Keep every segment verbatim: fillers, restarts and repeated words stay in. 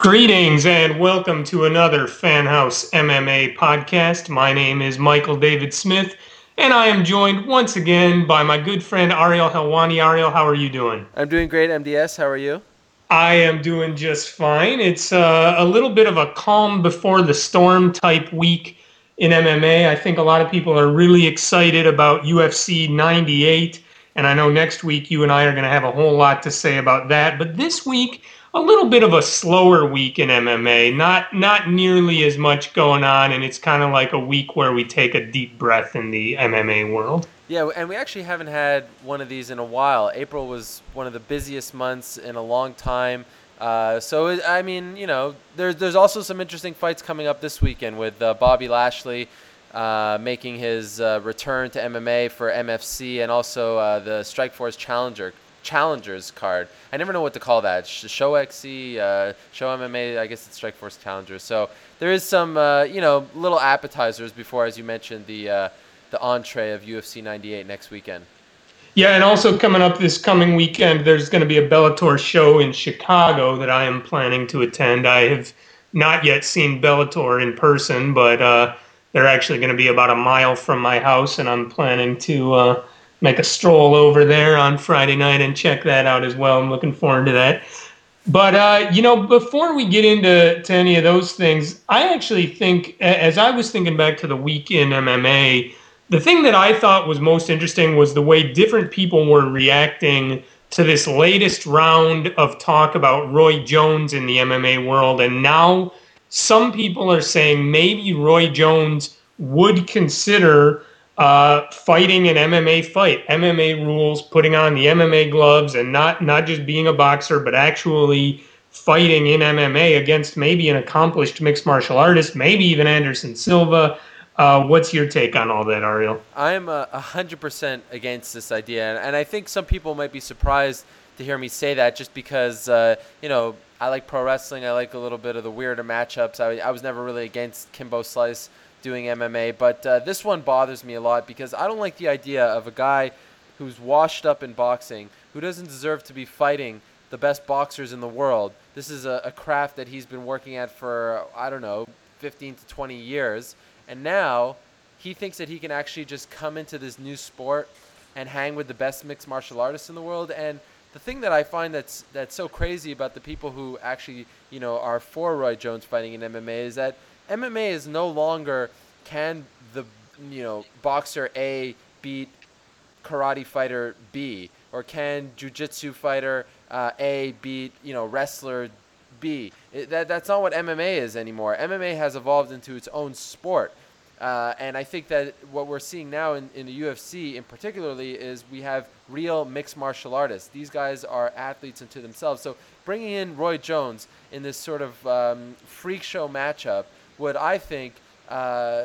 Greetings and welcome to another Fan House M M A podcast. My name is Michael David Smith, and I am joined once again by my good friend Ariel Helwani. Ariel, how are you doing? I'm doing great, M D S. How are you? I am doing just fine. It's uh, a little bit of a calm before the storm type week in M M A. I think a lot of people are really excited about U F C ninety-eight, and I know next week you and I are going to have a whole lot to say about that. But this week, a little bit of a slower week in M M A. Not not nearly as much going on, and it's kind of like a week where we take a deep breath in the M M A world. Yeah, and we actually haven't had one of these in a while. April was one of the busiest months in a long time. Uh, so, it, I mean, you know, there's, there's also some interesting fights coming up this weekend with uh, Bobby Lashley uh, making his uh, return to M M A for M F C and also uh, the Strikeforce Challenger Challengers card. I never know what to call that. Show X C, uh, Show M M A, I guess it's Strikeforce Challengers. So there is some, uh, you know, little appetizers before, as you mentioned, the uh, the entree of U F C ninety-eight next weekend. Yeah, and also coming up this coming weekend, there's going to be a Bellator show in Chicago that I am planning to attend. I have not yet seen Bellator in person, but uh, they're actually going to be about a mile from my house, and I'm planning to uh, make a stroll over there on Friday night and check that out as well. I'm looking forward to that. But, uh, you know, before we get into to any of those things, I actually think, as I was thinking back to the week in M M A, the thing that I thought was most interesting was the way different people were reacting to this latest round of talk about Roy Jones in the M M A world. And now some people are saying maybe Roy Jones would consider uh, fighting an M M A fight, M M A rules, putting on the M M A gloves and not, not just being a boxer, but actually fighting in M M A against maybe an accomplished mixed martial artist, maybe even Anderson Silva. Uh, what's your take on all that, Ariel? I'm a uh, hundred percent against this idea, and, and I think some people might be surprised to hear me say that, just because uh, you know I like pro wrestling. I like a little bit of the weirder matchups. I, I was never really against Kimbo Slice doing M M A, but uh, this one bothers me a lot because I don't like the idea of a guy who's washed up in boxing, who doesn't deserve to be fighting the best boxers in the world. This is a, a craft that he's been working at for, I don't know, fifteen to twenty years. And now he thinks that he can actually just come into this new sport and hang with the best mixed martial artists in the world. And the thing that I find that's that's so crazy about the people who actually, you know, are for Roy Jones fighting in M M A is that M M A is no longer can the, you know, boxer A beat karate fighter B, or can jiu-jitsu fighter uh, A beat, you know, wrestler B. It, that, that's not what M M A is anymore. M M A has evolved into its own sport. Uh, and I think that what we're seeing now in, in the U F C in particularly is we have real mixed martial artists. These guys are athletes unto themselves. So bringing in Roy Jones in this sort of um, freak show matchup would, I think, uh,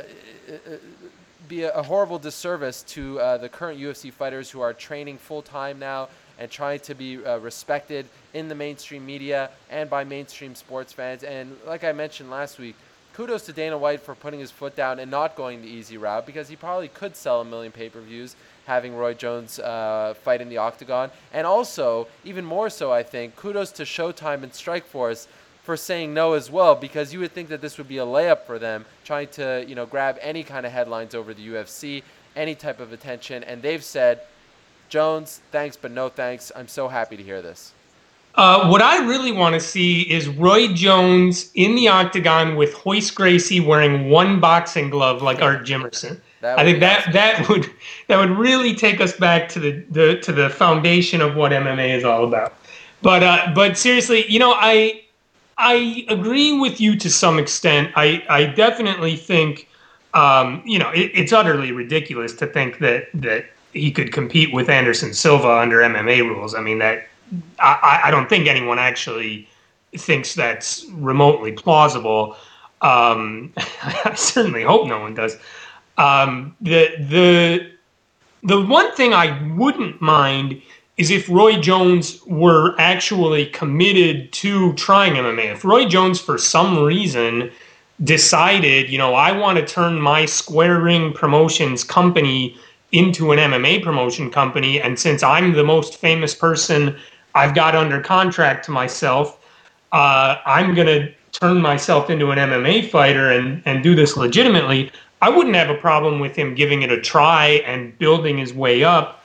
be a, a horrible disservice to uh, the current U F C fighters who are training full-time now and trying to be uh, respected in the mainstream media and by mainstream sports fans. And like I mentioned last week, kudos to Dana White for putting his foot down and not going the easy route, because he probably could sell a million pay-per-views having Roy Jones uh, fight in the octagon. And also, even more so, I think, kudos to Showtime and Strikeforce for saying no as well, because you would think that this would be a layup for them, trying to, you know, grab any kind of headlines over the U F C, any type of attention. And they've said, Jones, thanks, but no thanks. I'm so happy to hear this. Uh, what I really want to see is Roy Jones in the octagon with Hoist Gracie wearing one boxing glove like Art Jimerson. I think that awesome. that would that would really take us back to the, the to the foundation of what M M A is all about. But uh, but seriously, you know, I I agree with you to some extent. I I definitely think um, you know it, it's utterly ridiculous to think that that he could compete with Anderson Silva under M M A rules. I mean that. I, I don't think anyone actually thinks that's remotely plausible. Um, I certainly hope no one does. Um, the the the one thing I wouldn't mind is if Roy Jones were actually committed to trying M M A. If Roy Jones, for some reason, decided, you know, I want to turn my Square Ring Promotions company into an M M A promotion company, and since I'm the most famous person I've got under contract to myself, uh, I'm going to turn myself into an M M A fighter and, and do this legitimately, I wouldn't have a problem with him giving it a try and building his way up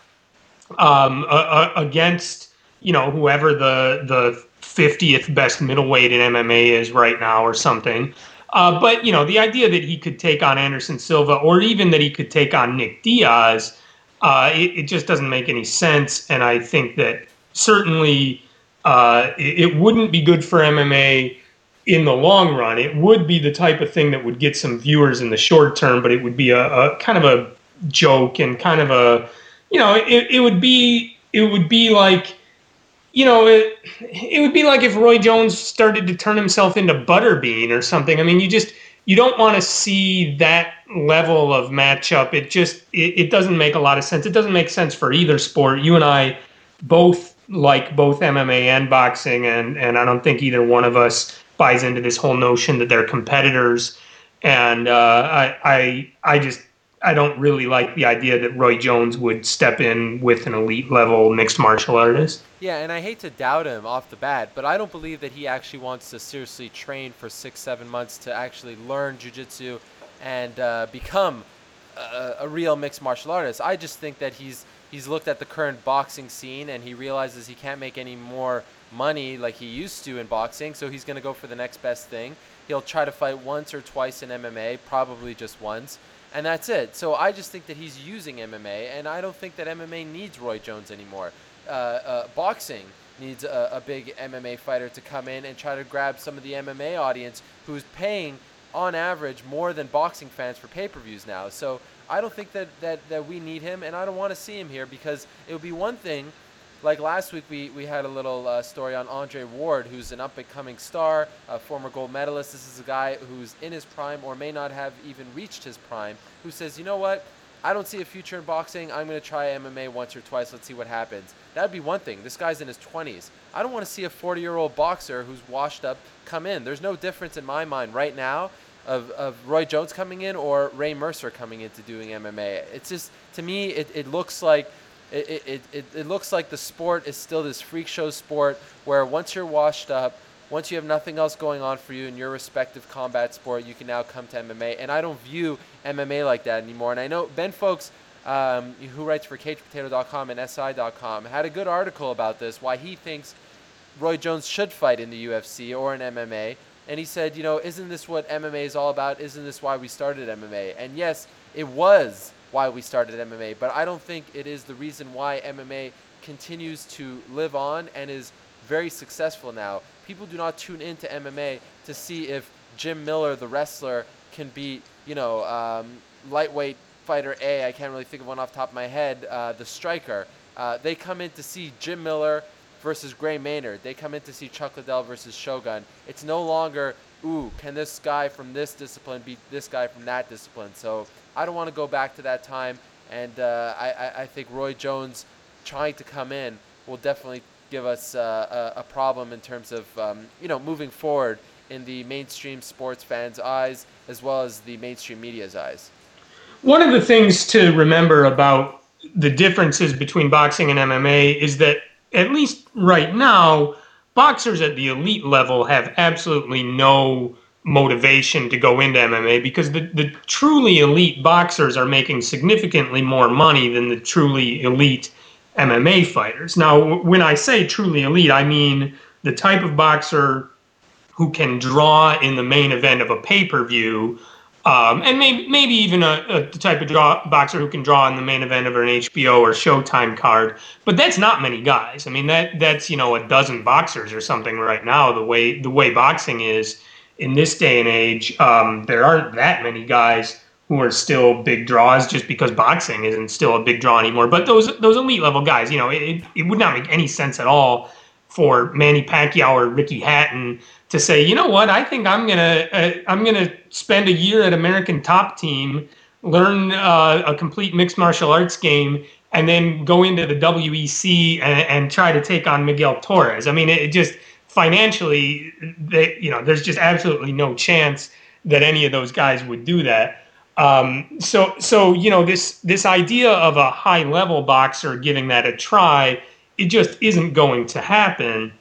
um, uh, against, you know, whoever the the fiftieth best middleweight in M M A is right now or something. Uh, but, you know, the idea that he could take on Anderson Silva or even that he could take on Nick Diaz, uh, it, it just doesn't make any sense. And I think that certainly uh, it, it wouldn't be good for M M A in the long run. It would be the type of thing that would get some viewers in the short term, but it would be a, a kind of a joke and kind of a, you know, it, it would be it would be like, you know, it, it would be like if Roy Jones started to turn himself into Butterbean or something. I mean, you just you don't want to see that level of matchup. It just it, it doesn't make a lot of sense. It doesn't make sense for either sport. You and I both like both M M A and boxing, and and I don't think either one of us buys into this whole notion that they're competitors. And uh, I I I just I don't really like the idea that Roy Jones would step in with an elite level mixed martial artist. Yeah, and I hate to doubt him off the bat, but I don't believe that he actually wants to seriously train for six, seven months to actually learn jiu-jitsu and uh, become a, a real mixed martial artist. I just think that he's he's looked at the current boxing scene and he realizes he can't make any more money like he used to in boxing, so he's going to go for the next best thing. He'll try to fight once or twice in M M A, probably just once, and that's it. So I just think that he's using M M A, and I don't think that M M A needs Roy Jones anymore. Uh, uh, boxing needs a, a big M M A fighter to come in and try to grab some of the M M A audience who's paying, on average, more than boxing fans for pay-per-views now. So I don't think that, that, that we need him, and I don't want to see him here because it would be one thing. Like last week, we, we had a little uh, story on Andre Ward, who's an up-and-coming star, a former gold medalist. This is a guy who's in his prime or may not have even reached his prime, who says, you know what? I don't see a future in boxing. I'm going to try M M A once or twice. Let's see what happens. That would be one thing. This guy's in his twenties. I don't want to see a forty-year-old boxer who's washed up come in. There's no difference in my mind right now of, of Roy Jones coming in or Ray Mercer coming into doing M M A. It's just, to me, it, it looks like it, it, it, it looks like the sport is still this freak show sport where once you're washed up, once you have nothing else going on for you in your respective combat sport, you can now come to M M A. And I don't view M M A like that anymore. And I know Ben Folks, um, who writes for cage potato dot com and S I dot com, had a good article about this, why he thinks Roy Jones should fight in the U F C or in M M A. And he said, you know, isn't this what M M A is all about? Isn't this why we started M M A? And yes, it was why we started M M A, but I don't think it is the reason why M M A continues to live on and is very successful now. People do not tune into M M A to see if Jim Miller, the wrestler, can beat, you know, um, lightweight fighter A. I can't really think of one off the top of my head. Uh, the striker. Uh, they come in to see Jim Miller versus Gray Maynard. They come in to see Chuck Liddell versus Shogun. It's no longer, ooh, can this guy from this discipline beat this guy from that discipline? So I don't want to go back to that time. And uh, I, I think Roy Jones trying to come in will definitely give us uh, a, a problem in terms of um, you know, moving forward in the mainstream sports fans' eyes as well as the mainstream media's eyes. One of the things to remember about the differences between boxing and M M A is that, at least right now, boxers at the elite level have absolutely no motivation to go into M M A because the, the truly elite boxers are making significantly more money than the truly elite M M A fighters. Now, when I say truly elite, I mean the type of boxer who can draw in the main event of a pay-per-view, um, and maybe maybe even a, a the type of draw, boxer who can draw in the main event of an H B O or Showtime card. But that's not many guys. I mean, that that's, you know, a dozen boxers or something right now. The way the way boxing is in this day and age, um, there aren't that many guys who are still big draws just because boxing isn't still a big draw anymore. But those those elite level guys, you know, it, it would not make any sense at all for Manny Pacquiao or Ricky Hatton to say, you know what, I think I'm gonna uh, I'm gonna spend a year at American Top Team, learn uh, a complete mixed martial arts game, and then go into the W E C and, and try to take on Miguel Torres. I mean, it, it just financially, they, you know, there's just absolutely no chance that any of those guys would do that. Um, so, so you know, this this idea of a high level boxer giving that a try, it just isn't going to happen.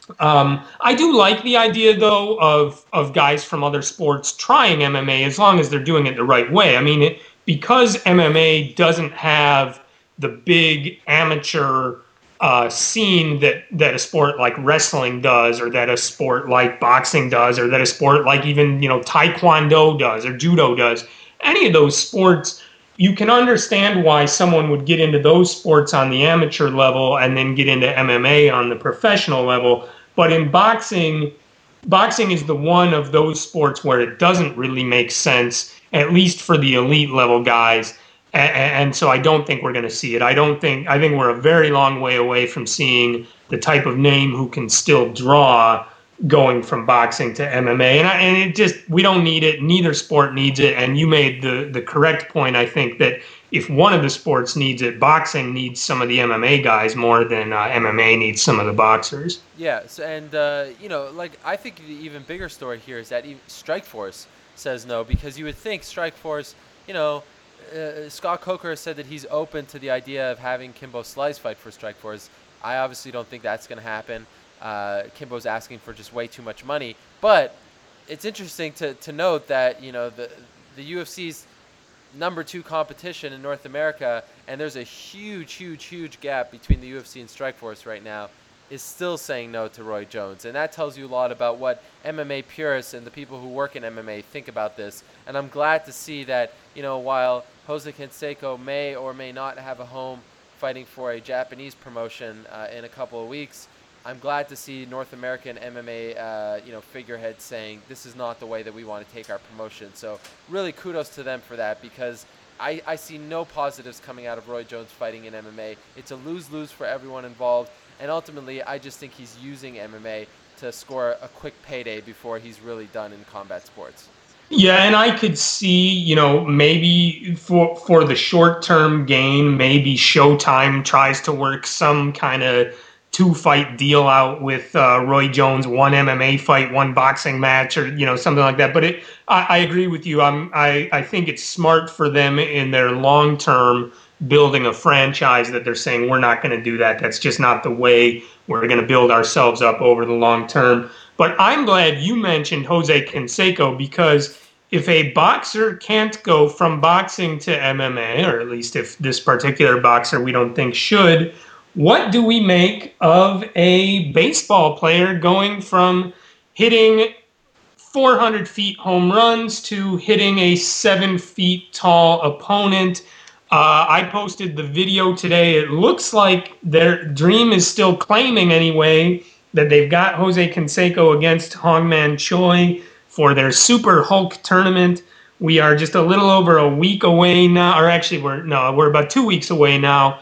Um, I do like the idea, though, of of guys from other sports trying M M A as long as they're doing it the right way. I mean, it, because M M A doesn't have the big amateur uh, scene that that a sport like wrestling does, or that a sport like boxing does, or that a sport like even you know Taekwondo does or Judo does. Any of those sports, you can understand why someone would get into those sports on the amateur level and then get into M M A on the professional level. But in boxing, boxing is the one of those sports where it doesn't really make sense, at least for the elite level guys. And, and so I don't think we're going to see it. I don't think, I think we're a very long way away from seeing the type of name who can still draw going from boxing to M M A. And, I, and it just, we don't need it. Neither sport needs it. And you made the, the correct point, I think, that if one of the sports needs it, boxing needs some of the M M A guys more than uh, M M A needs some of the boxers. Yes, and uh, you know, like I think the even bigger story here is that even Strikeforce says no, because you would think Strikeforce, you know, uh, Scott Coker has said that he's open to the idea of having Kimbo Slice fight for Strikeforce. I obviously don't think that's going to happen. Uh, Kimbo's asking for just way too much money, but it's interesting to, to note that you know the the U F C's number two competition in North America, and there's a huge, huge, huge gap between the U F C and Strikeforce right now, is still saying no to Roy Jones. And that tells you a lot about what M M A purists and the people who work in M M A think about this. And I'm glad to see that, you know, while Jose Canseco may or may not have a home fighting for a Japanese promotion uh, in a couple of weeks, I'm glad to see North American M M A, uh, you know, figureheads saying this is not the way that we want to take our promotion. So really kudos to them for that, because I, I see no positives coming out of Roy Jones fighting in M M A. It's a lose-lose for everyone involved. And ultimately, I just think he's using M M A to score a quick payday before he's really done in combat sports. Yeah, and I could see, you know, maybe for for the short-term gain, maybe Showtime tries to work some kind of two-fight deal out with uh, Roy Jones, one M M A fight, one boxing match, or you know something like that. But it, I, I agree with you. I'm, I, I think it's smart for them in their long-term building a franchise that they're saying we're not going to do that. That's just not the way we're going to build ourselves up over the long term. But I'm glad you mentioned Jose Canseco, because if a boxer can't go from boxing to M M A, or at least if this particular boxer we don't think should, what do we make of a baseball player going from hitting four hundred feet home runs to hitting a seven feet tall opponent? Uh, I posted the video today. It looks like their Dream is still claiming anyway that they've got Jose Canseco against Hongman Choi for their Super Hulk tournament. We are just a little over a week away now, or actually we're no, we're about two weeks away now.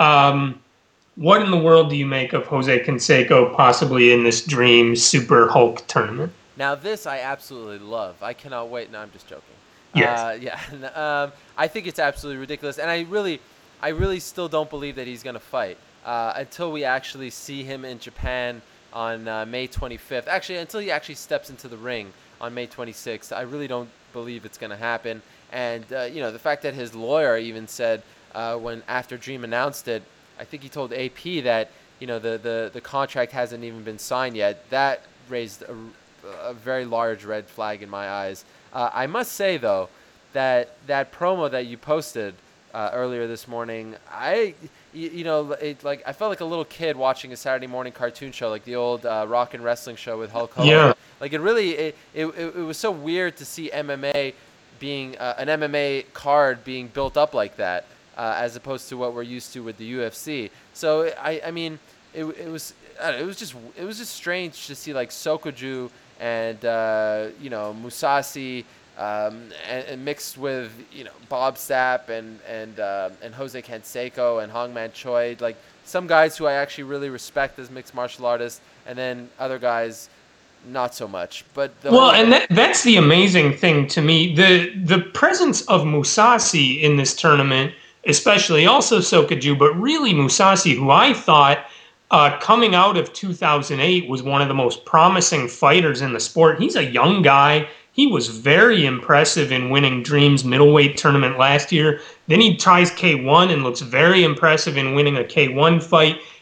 Um, what in the world do you make of Jose Canseco possibly in this Dream Super Hulk tournament? Now this I absolutely love. I cannot wait. No, I'm just joking. Yes. Uh, yeah. um, I think it's absolutely ridiculous, and I really, I really still don't believe that he's going to fight uh, until we actually see him in Japan on uh, May twenty-fifth. Actually, until he actually steps into the ring on May twenty-sixth. I really don't believe it's going to happen. And uh, you know, the fact that his lawyer even said uh, when after Dream announced it, I think he told A P that you know the the, the contract hasn't even been signed yet. That raised a, a very large red flag in my eyes. Uh, I must say, though, that that promo that you posted uh, earlier this morning, I, you, you know, it, like I felt like a little kid watching a Saturday morning cartoon show, like the old uh, rock and wrestling show with Hulk Hogan. Yeah. Like it really, it, it, it was so weird to see M M A being uh, an M M A card being built up like that, uh, as opposed to what we're used to with the U F C. So I, I mean, it, it was, I don't know, it was just, it was just strange to see like Sokoju and uh, you know Musasi, um, and, and mixed with you know Bob Sapp and and uh, and Jose Canseco and Hongman Choi, like some guys who I actually really respect as mixed martial artists, and then other guys not so much. But the well, whole- and that, that's the amazing thing to me. The the presence of Musasi in this tournament, especially also Sokoju, but really Musasi, who I thought Uh, coming out of two thousand eight was one of the most promising fighters in the sport. He's a young guy. He was very impressive in winning Dream's middleweight tournament last year. Then he tries K one and looks very impressive in winning a K one fight.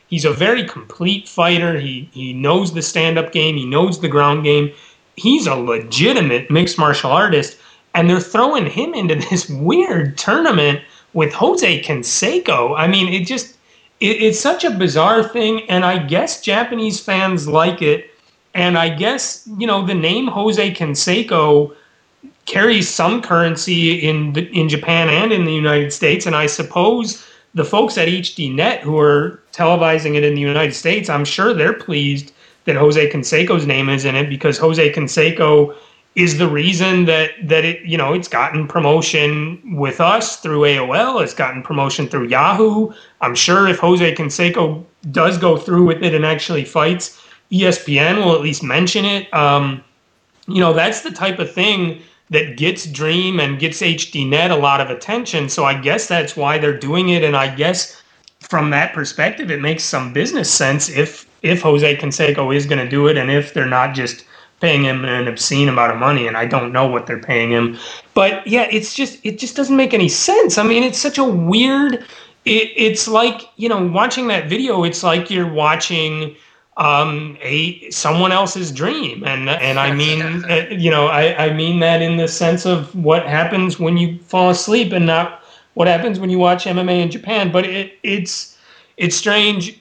He's a very complete fighter. He he knows the stand-up game. He knows the ground game. He's a legitimate mixed martial artist, and they're throwing him into this weird tournament with Jose Canseco. I mean, it just it, it's such a bizarre thing, and I guess Japanese fans like it. And I guess, you know, the name Jose Canseco carries some currency in the, in Japan and in the United States. And I suppose the folks at H D Net who are televising it in the United States, I'm sure they're pleased that Jose Canseco's name is in it, because Jose Canseco is the reason that that it, you know, it's gotten promotion with us through A O L. It's gotten promotion through Yahoo. I'm sure if Jose Canseco does go through with it and actually fights, E S P N will at least mention it. Um, you know, that's the type of thing that gets Dream and gets H D Net a lot of attention. So I guess that's why they're doing it. And I guess from that perspective, it makes some business sense if if Jose Canseco is going to do it, and if they're not just paying him an obscene amount of money. And I don't know what they're paying him. But yeah, it's just it just doesn't make any sense. I mean, it's such a weird. It, it's like, you know, watching that video, it's like you're watching um a someone else's dream, and and I mean uh, you know I, I mean that in the sense of what happens when you fall asleep, and not what happens when you watch M M A in Japan. But it it's it's strange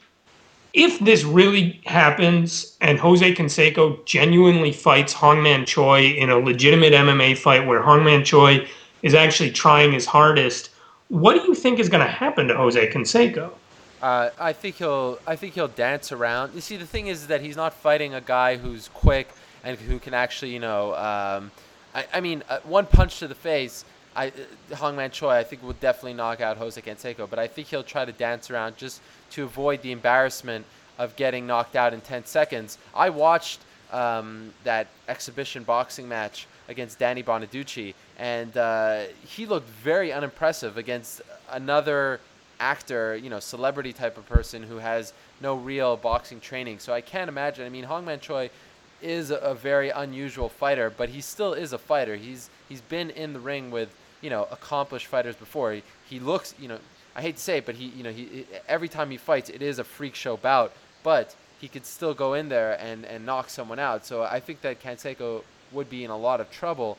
if this really happens and Jose Canseco genuinely fights Hongman Choi in a legitimate M M A fight where Hongman Choi is actually trying his hardest. What do you think is going to happen to Jose Canseco? Uh, I think he'll. I think he'll dance around. You see, the thing is that he's not fighting a guy who's quick and who can actually, you know. Um, I, I mean, uh, one punch to the face, I, uh, Hongman Choi, I think will definitely knock out Jose Canseco. But I think he'll try to dance around just to avoid the embarrassment of getting knocked out in ten seconds. I watched um, that exhibition boxing match against Danny Bonaducci, and uh, he looked very unimpressive against another actor, you know, celebrity type of person who has no real boxing training. So I can't imagine. I mean, Hongman Choi is a, a very unusual fighter, but he still is a fighter. He's he's been in the ring with, you know, accomplished fighters before. He, he looks, you know, I hate to say it, but he, you know, he every time he fights, it is a freak show bout, but he could still go in there and, and knock someone out. So I think that Canseco would be in a lot of trouble.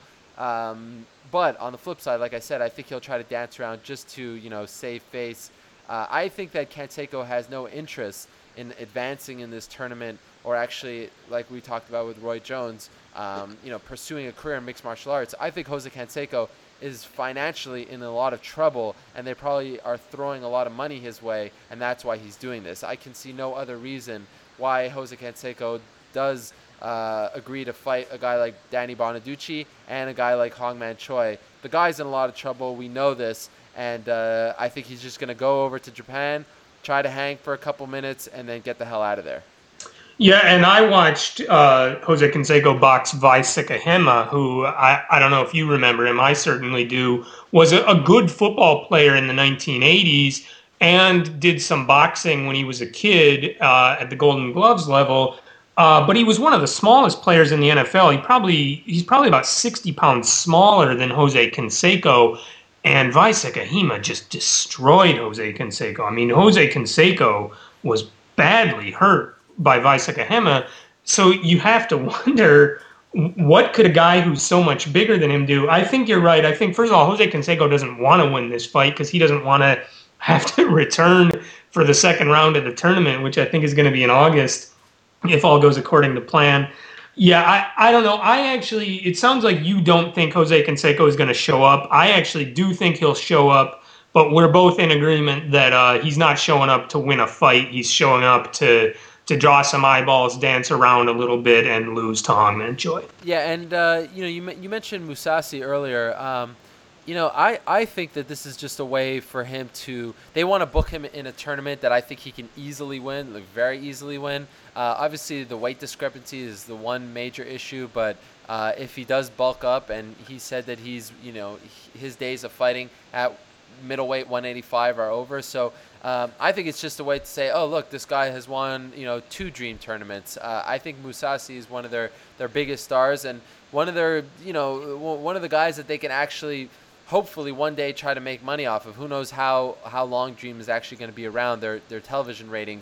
Um, but on the flip side, like I said, I think he'll try to dance around just to, you know, save face. Uh, I think that Canseco has no interest in advancing in this tournament, or actually, like we talked about with Roy Jones, um, you know, pursuing a career in mixed martial arts. I think Jose Canseco is financially in a lot of trouble, and they probably are throwing a lot of money his way, and that's why he's doing this. I can see no other reason why Jose Canseco does uh, agree to fight a guy like Danny Bonaducci and a guy like Hongman Choi. The guy's in a lot of trouble. We know this. And uh, I think he's just going to go over to Japan, try to hang for a couple minutes, and then get the hell out of there. Yeah, and I watched uh, Jose Canseco box Vai Sekahema, who I, I don't know if you remember him, I certainly do, was a, a good football player in the nineteen eighties and did some boxing when he was a kid uh, at the Golden Gloves level. Uh, but he was one of the smallest players in the N F L. He probably he's probably about sixty pounds smaller than Jose Canseco. And Vai Sekahema just destroyed Jose Canseco. I mean, Jose Canseco was badly hurt by Vai Sekahema. So you have to wonder, what could a guy who's so much bigger than him do? I think you're right. I think, first of all, Jose Canseco doesn't want to win this fight because he doesn't want to have to return for the second round of the tournament, which I think is going to be in August, if all goes according to plan. Yeah, I, I don't know. I actually, it sounds like you don't think Jose Canseco is going to show up. I actually do think he'll show up, but we're both in agreement that uh, he's not showing up to win a fight. He's showing up to to draw some eyeballs, dance around a little bit, and lose to Hongman Choi. Yeah, and uh, you know, you you mentioned Mousasi earlier. Um, you know, I, I think that this is just a way for him to, they want to book him in a tournament that I think he can easily win, like very easily win. Uh, obviously, the weight discrepancy is the one major issue, but uh, if he does bulk up, and he said that he's, you know, his days of fighting at middleweight one eighty-five are over. So um, I think it's just a way to say, oh, look, this guy has won, you know, two dream tournaments. Uh, I think Mousasi is one of their, their biggest stars, and one of their, you know, one of the guys that they can actually hopefully one day try to make money off of. Who knows how, how long Dream is actually going to be around. Their their television ratings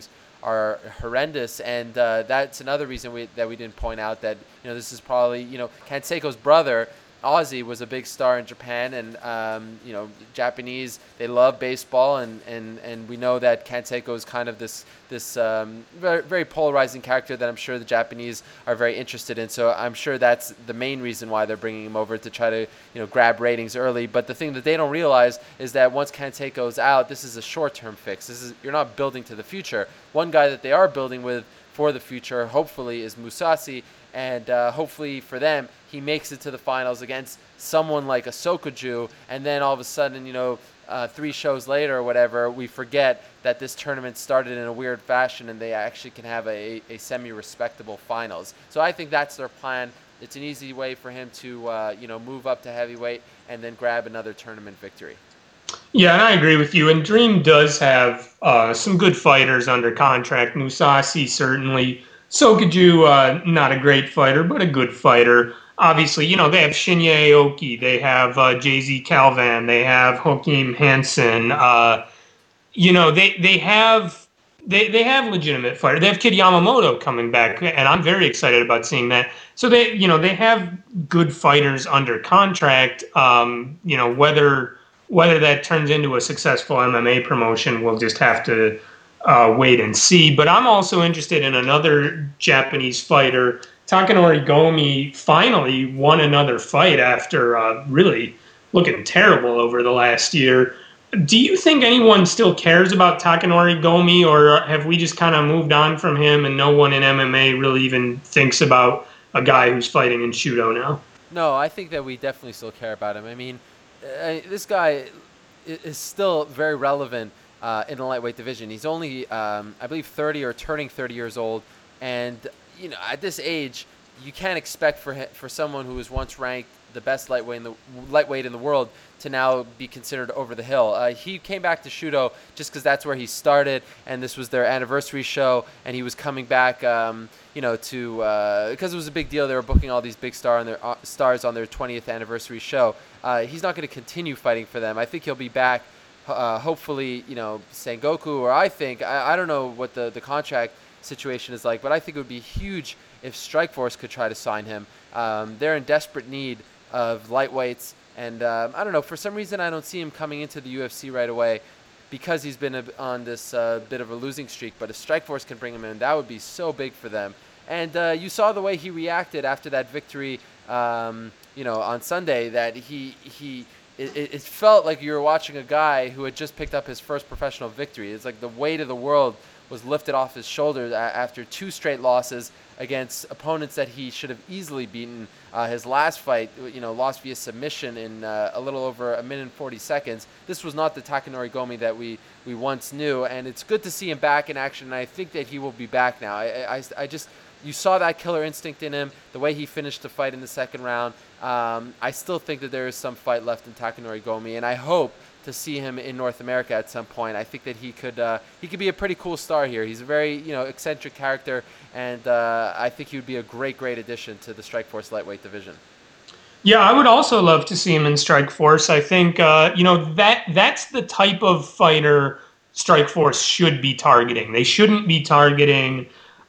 are horrendous, and uh, that's another reason we, that we didn't point out that you know this is probably you know Canseco's brother. Ozzy was a big star in Japan, and um, you know, Japanese, they love baseball, and, and, and we know that Canseco is kind of this this um, very, very polarizing character that I'm sure the Japanese are very interested in. So I'm sure that's the main reason why they're bringing him over, to try to you know grab ratings early. But the thing that they don't realize is that once Canseco's out, this is a short-term fix. This is you're not building to the future. One guy that they are building with for the future, hopefully, is Musashi. And uh, hopefully for them, he makes it to the finals against someone like a Sokoju, and then all of a sudden, you know, uh, three shows later or whatever, we forget that this tournament started in a weird fashion, and they actually can have a, a semi-respectable finals. So I think that's their plan. It's an easy way for him to, uh, you know, move up to heavyweight and then grab another tournament victory. Yeah, and I agree with you. And Dream does have uh, some good fighters under contract. Musashi, certainly. Sokoju, uh, not a great fighter, but a good fighter. Obviously, you know, they have Shinya Aoki, they have uh, J Z Calvan, they have Joaquim Hansen. Uh, you know, they they have they, they have legitimate fighters. They have Kid Yamamoto coming back, and I'm very excited about seeing that. So they, you know, they have good fighters under contract. Um, you know, whether whether that turns into a successful M M A promotion, we'll just have to Uh, wait and see. But I'm also interested in another Japanese fighter. Takanori Gomi finally won another fight after uh, really looking terrible over the last year. Do you think anyone still cares about Takanori Gomi, or have we just kind of moved on from him and no one in M M A really even thinks about a guy who's fighting in Shooto now? No, I think that we definitely still care about him. I mean, uh, this guy is still very relevant Uh, in the lightweight division. He's only, um, I believe, thirty or turning thirty years old, and you know, at this age, you can't expect for him, for someone who was once ranked the best lightweight in the lightweight in the world to now be considered over the hill. Uh, he came back to Shooto just because that's where he started, and this was their anniversary show, and he was coming back, um, you know, to because uh, it was a big deal. They were booking all these big star on their uh, stars on their twentieth anniversary show. Uh, he's not going to continue fighting for them. I think he'll be back. Uh, hopefully, you know, Sengoku, or I think, I, I don't know what the, the contract situation is like, but I think it would be huge if Strikeforce could try to sign him. Um, they're in desperate need of lightweights, and um, I don't know, for some reason I don't see him coming into the U F C right away because he's been a, on this uh, bit of a losing streak, but if Strikeforce can bring him in, that would be so big for them. And uh, you saw the way he reacted after that victory, um, you know, on Sunday, that he he... It, it felt like you were watching a guy who had just picked up his first professional victory. It's like the weight of the world was lifted off his shoulders after two straight losses against opponents that he should have easily beaten. Uh, his last fight, you know, lost via submission in uh, a little over a minute and forty seconds. This was not the Takanori Gomi that we, we once knew, and it's good to see him back in action, and I think that he will be back now. I, I, I just... You saw that killer instinct in him, the way he finished the fight in the second round. Um, I still think that there is some fight left in Takanori Gomi, and I hope to see him in North America at some point. I think that he could uh, he could be a pretty cool star here. He's a very you know eccentric character, and uh, I think he would be a great, great addition to the Strikeforce lightweight division. Yeah, I would also love to see him in Strikeforce. I think uh, you know that that's the type of fighter Strikeforce should be targeting. They shouldn't be targeting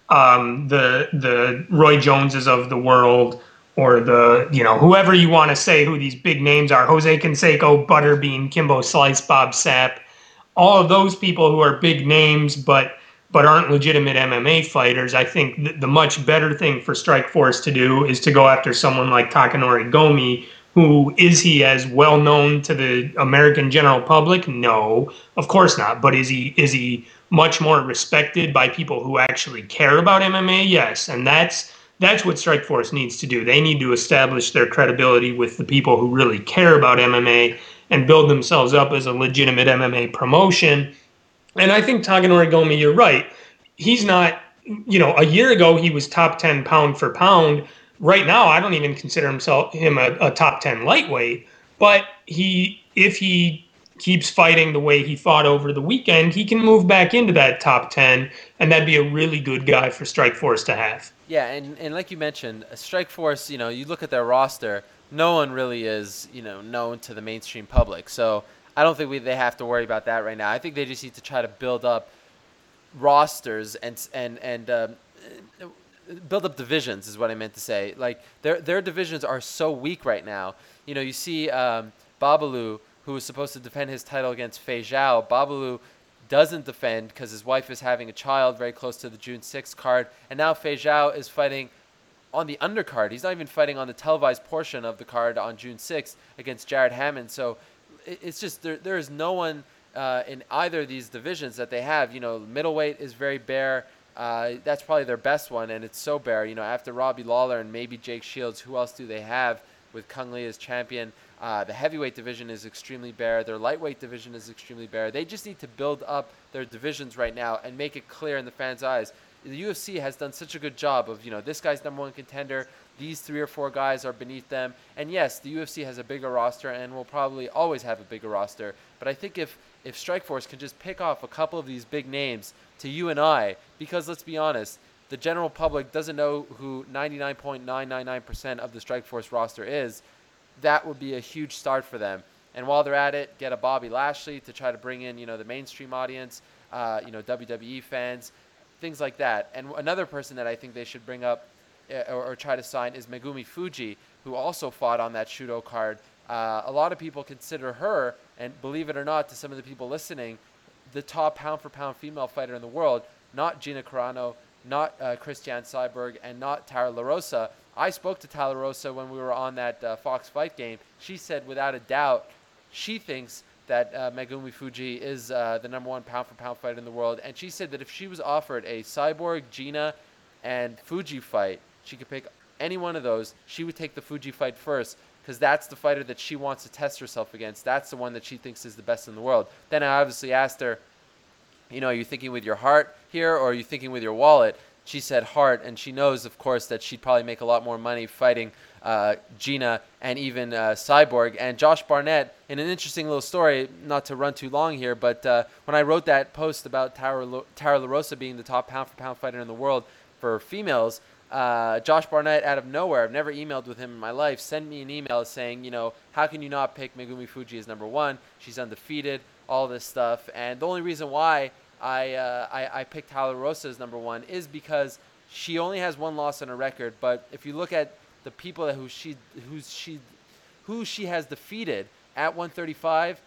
Um, the the Roy Joneses of the world, or the, you know, whoever you want to say who these big names are, Jose Canseco, Butterbean, Kimbo Slice, Bob Sapp, all of those people who are big names but but aren't legitimate M M A fighters. I think th- the much better thing for Strikeforce to do is to go after someone like Takanori Gomi. Who is he as well known to the American general public? No, of course not. But is he is he much more respected by people who actually care about M M A? Yes, and that's that's what Strikeforce needs to do. They need to establish their credibility with the people who really care about M M A and build themselves up as a legitimate M M A promotion. And I think Takanori Gomi, you're right. He's not, you know, a year ago he was top ten pound for pound. Right now, I don't even consider himself him a, a top ten lightweight. But he, if he keeps fighting the way he fought over the weekend, he can move back into that top ten, and that'd be a really good guy for Strikeforce to have. Yeah, and, and like you mentioned, Strikeforce, you know, you look at their roster, no one really is, you know, known to the mainstream public. So I don't think we, they have to worry about that right now. I think they just need to try to build up rosters and and and um, build up divisions is what I meant to say. Like their their divisions are so weak right now. You know, you see um, Babalu, who was supposed to defend his title against Fei Zhao. Babalu doesn't defend because his wife is having a child very close to the June sixth card, and now Fei Zhao is fighting on the undercard. He's not even fighting on the televised portion of the card on June sixth against Jared Hammond. So it's just there there is no one uh, in either of these divisions that they have. You know, middleweight is very bare. Uh, that's probably their best one, and it's so bare. You know, after Robbie Lawler and maybe Jake Shields, who else do they have with Kung Lee as champion? Uh, the heavyweight division is extremely bare. Their lightweight division is extremely bare. They just need to build up their divisions right now and make it clear in the fans' eyes. The U F C has done such a good job of, you know, this guy's number one contender. These three or four guys are beneath them. And yes, the U F C has a bigger roster and will probably always have a bigger roster. But I think if, if Strikeforce can just pick off a couple of these big names to you and I, because let's be honest, the general public doesn't know who ninety-nine point nine nine nine percent of the Strikeforce roster is, that would be a huge start for them. And while they're at it, get a Bobby Lashley to try to bring in, you know, the mainstream audience, uh, you know, W W E fans, things like that. And another person that I think they should bring up uh, or, or try to sign is Megumi Fuji, who also fought on that Shudo card. Uh, a lot of people consider her, and believe it or not, to some of the people listening, the top pound-for-pound female fighter in the world, not Gina Carano, not uh, Christiane Cyborg, and not Tara LaRosa. I spoke to Tara LaRosa when we were on that uh, Fox Fight game. She said, without a doubt, she thinks that uh, Megumi Fuji is uh, the number one pound-for-pound fighter in the world. And she said that if she was offered a Cyborg, Gina, and Fuji fight, she could pick any one of those. She would take the Fuji fight first because that's the fighter that she wants to test herself against. That's the one that she thinks is the best in the world. Then I obviously asked her, you know, are you thinking with your heart here or are you thinking with your wallet? She said heart, and she knows, of course, that she'd probably make a lot more money fighting uh, Gina and even uh, Cyborg. And Josh Barnett, in an interesting little story, not to run too long here, but uh, when I wrote that post about Tara, Lo- Tara LaRosa being the top pound-for-pound fighter in the world for females, uh, Josh Barnett, out of nowhere, I've never emailed with him in my life, sent me an email saying, you know, how can you not pick Megumi Fuji as number one? She's undefeated, all this stuff. And the only reason why I, uh, I I picked Tara LaRosa as number one is because she only has one loss on her record. But if you look at the people who she who she who she has defeated at one thirty-five,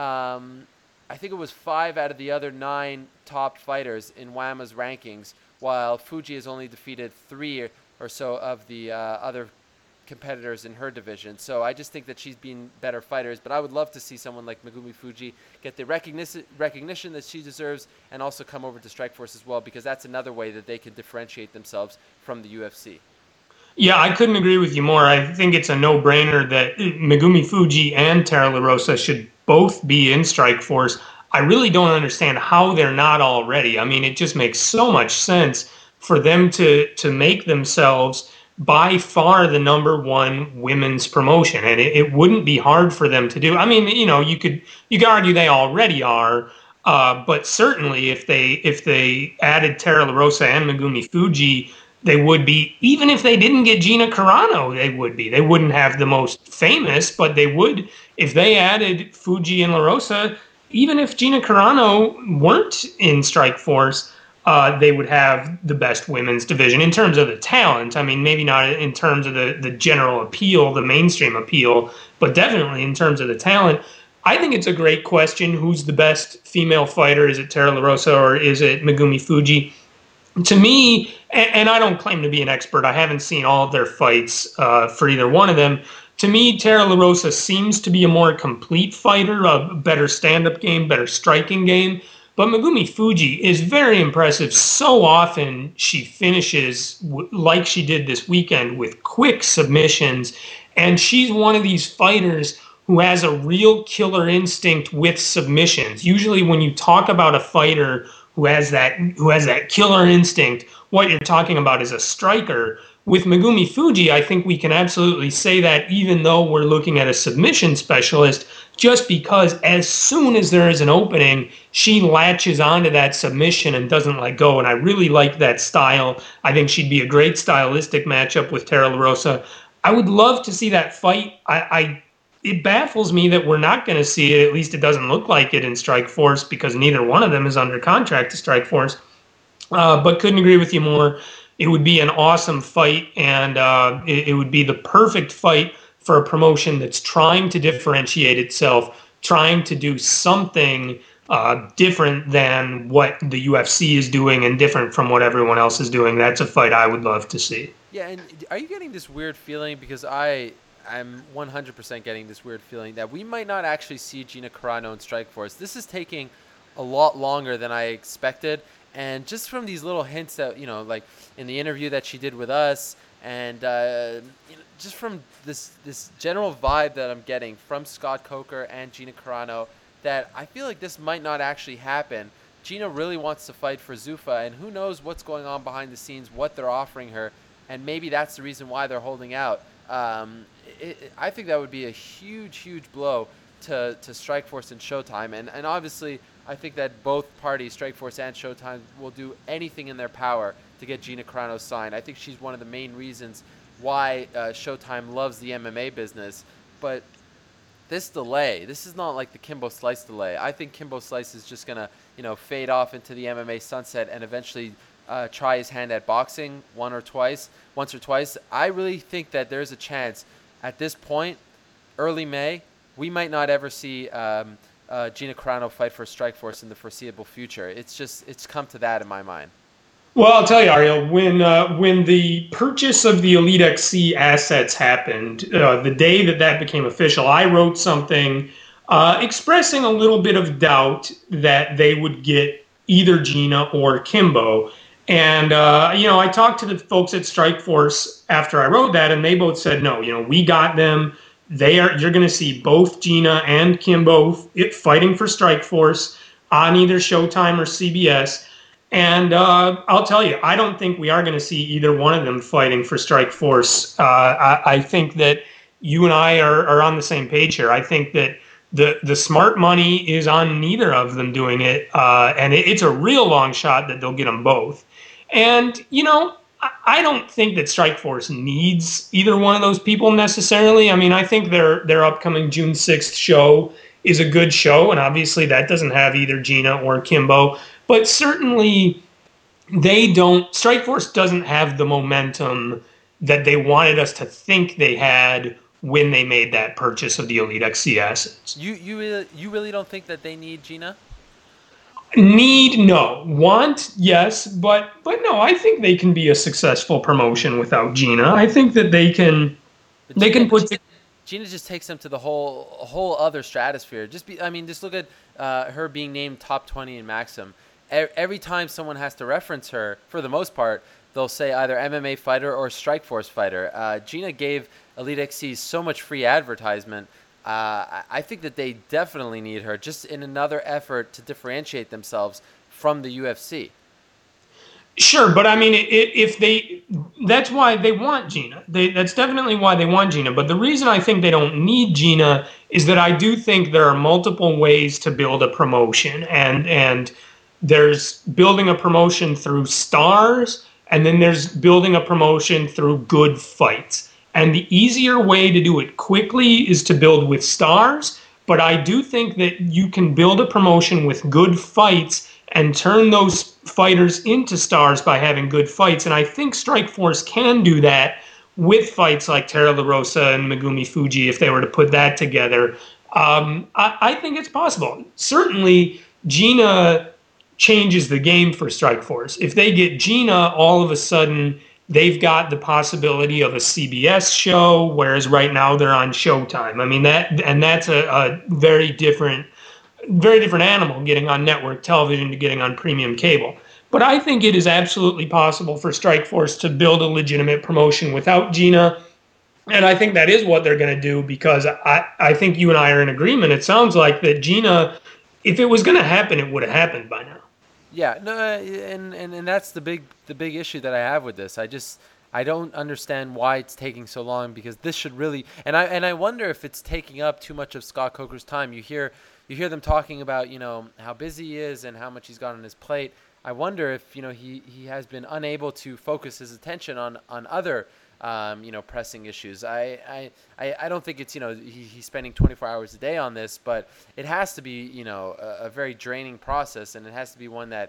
um, I think it was five out of the other nine top fighters in W A M A's rankings, while Fuji has only defeated three or so of the uh, other competitors in her division. So I just think that she's been better fighters, but I would love to see someone like Megumi Fuji get the recognition recognition that she deserves and also come over to Strikeforce as well, because that's another way that they can differentiate themselves from the U F C. Yeah, I couldn't agree with you more. I think it's a no-brainer that Megumi Fuji and Tara LaRosa should both be in Strikeforce. I really don't understand how they're not already. I mean, it just makes so much sense for them to to make themselves by far the number one women's promotion, and it, it wouldn't be hard for them to do. I mean, you know, you could you could argue they already are, uh, but certainly if they if they added Tara LaRosa and Megumi Fuji, they would be. Even if they didn't get Gina Carano, they would be. They wouldn't have the most famous, but they would if they added Fuji and LaRosa. Even if Gina Carano weren't in Strikeforce, Uh, they would have the best women's division in terms of the talent. I mean, maybe not in terms of the, the general appeal, the mainstream appeal, but definitely in terms of the talent. I think it's a great question. Who's the best female fighter? Is it Tara LaRosa or is it Megumi Fuji? To me, and, and I don't claim to be an expert, I haven't seen all of their fights uh, for either one of them. To me, Tara LaRosa seems to be a more complete fighter, a better stand-up game, better striking game. But Megumi Fuji is very impressive. So often she finishes w- like she did this weekend with quick submissions. And she's one of these fighters who has a real killer instinct with submissions. Usually when you talk about a fighter who has that who has that killer instinct, what you're talking about is a striker. With Megumi Fuji, I think we can absolutely say that, even though we're looking at a submission specialist, just because as soon as there is an opening, she latches onto that submission and doesn't let go. And I really like that style. I think she'd be a great stylistic matchup with Tara LaRosa. I would love to see that fight. I, I it baffles me that we're not going to see it. At least it doesn't look like it in Strikeforce, because neither one of them is under contract to Strikeforce. Uh, but couldn't agree with you more. It would be an awesome fight, and uh, it, it would be the perfect fight for a promotion that's trying to differentiate itself, trying to do something uh, different than what the U F C is doing and different from what everyone else is doing. That's a fight I would love to see. Yeah, and are you getting this weird feeling? Because I I'm one hundred percent getting this weird feeling that we might not actually see Gina Carano in Strikeforce. This is taking a lot longer than I expected. And just from these little hints that, you know, like in the interview that she did with us, and uh, you know, just from this this general vibe that I'm getting from Scott Coker and Gina Carano, that I feel like this might not actually happen. Gina really wants to fight for Zuffa, and who knows what's going on behind the scenes, what they're offering her, and maybe that's the reason why they're holding out. Um, it, it, I think that would be a huge, huge blow to, to Strikeforce and Showtime, and, and obviously I think that both parties, Strikeforce and Showtime, will do anything in their power to get Gina Carano signed. I think she's one of the main reasons why uh, Showtime loves the M M A business. But this delay, this is not like the Kimbo Slice delay. I think Kimbo Slice is just gonna, you know, fade off into the M M A sunset and eventually uh, try his hand at boxing one or twice, once or twice. I really think that there's a chance at this point, early May, we might not ever see um, uh, Gina Carano fight for Strikeforce in the foreseeable future. It's just, it's come to that in my mind. Well, I'll tell you, Ariel, when uh, when the purchase of the Elite X C assets happened, uh, the day that that became official, I wrote something uh, expressing a little bit of doubt that they would get either Gina or Kimbo. And, uh, you know, I talked to the folks at Strikeforce after I wrote that, and they both said, no, you know, we got them. They are, you're going to see both Gina and Kimbo fighting for Strikeforce on either Showtime or C B S. And uh, I'll tell you, I don't think we are going to see either one of them fighting for Strikeforce. Uh, I, I think that you and I are, are on the same page here. I think that the the smart money is on neither of them doing it, uh, and it, it's a real long shot that they'll get them both. And you know, I, I don't think that Strikeforce needs either one of those people necessarily. I mean, I think their their upcoming June sixth show is a good show, and obviously that doesn't have either Gina or Kimbo. But certainly, they don't. Strikeforce doesn't have the momentum that they wanted us to think they had when they made that purchase of the Elite X C assets. You you really, you really don't think that they need Gina? Need, no. Want, yes, but but no. I think they can be a successful promotion without Gina. I think that they can. But They Gina, can put. Gina just takes them to the whole whole other stratosphere. Just be, I mean, just look at uh, her being named top twenty in Maxim. Every time someone has to reference her, for the most part, they'll say either M M A fighter or Strikeforce fighter. Uh, Gina gave Elite X C so much free advertisement. Uh, I think that they definitely need her, just in another effort to differentiate themselves from the U F C. Sure, but I mean, if they, that's why they want Gina. They, that's definitely why they want Gina. But the reason I think they don't need Gina is that I do think there are multiple ways to build a promotion, and and there's building a promotion through stars, and then there's building a promotion through good fights. And the easier way to do it quickly is to build with stars. But I do think that you can build a promotion with good fights and turn those fighters into stars by having good fights. And I think Strikeforce can do that with fights like Tara LaRosa and Megumi Fuji, if they were to put that together. Um, I, I think it's possible. Certainly, Gina changes the game for Strikeforce. If they get Gina, all of a sudden they've got the possibility of a C B S show, whereas right now they're on Showtime. I mean, that, and that's a, a very different, very different animal, getting on network television to getting on premium cable. But I think it is absolutely possible for Strikeforce to build a legitimate promotion without Gina. And I think that is what they're going to do, because I, I think you and I are in agreement. It sounds like that Gina, if it was going to happen, it would have happened by now. Yeah, no, and, and and that's the big the big issue that I have with this. I just I don't understand why it's taking so long, because this should really, and I and I wonder if it's taking up too much of Scott Coker's time. You hear you hear them talking about, you know, how busy he is and how much he's got on his plate. I wonder if, you know, he, he has been unable to focus his attention on on other um, you know, pressing issues. I, I, I don't think it's, you know, he, he's spending twenty-four hours a day on this, but it has to be, you know, a, a very draining process, and it has to be one that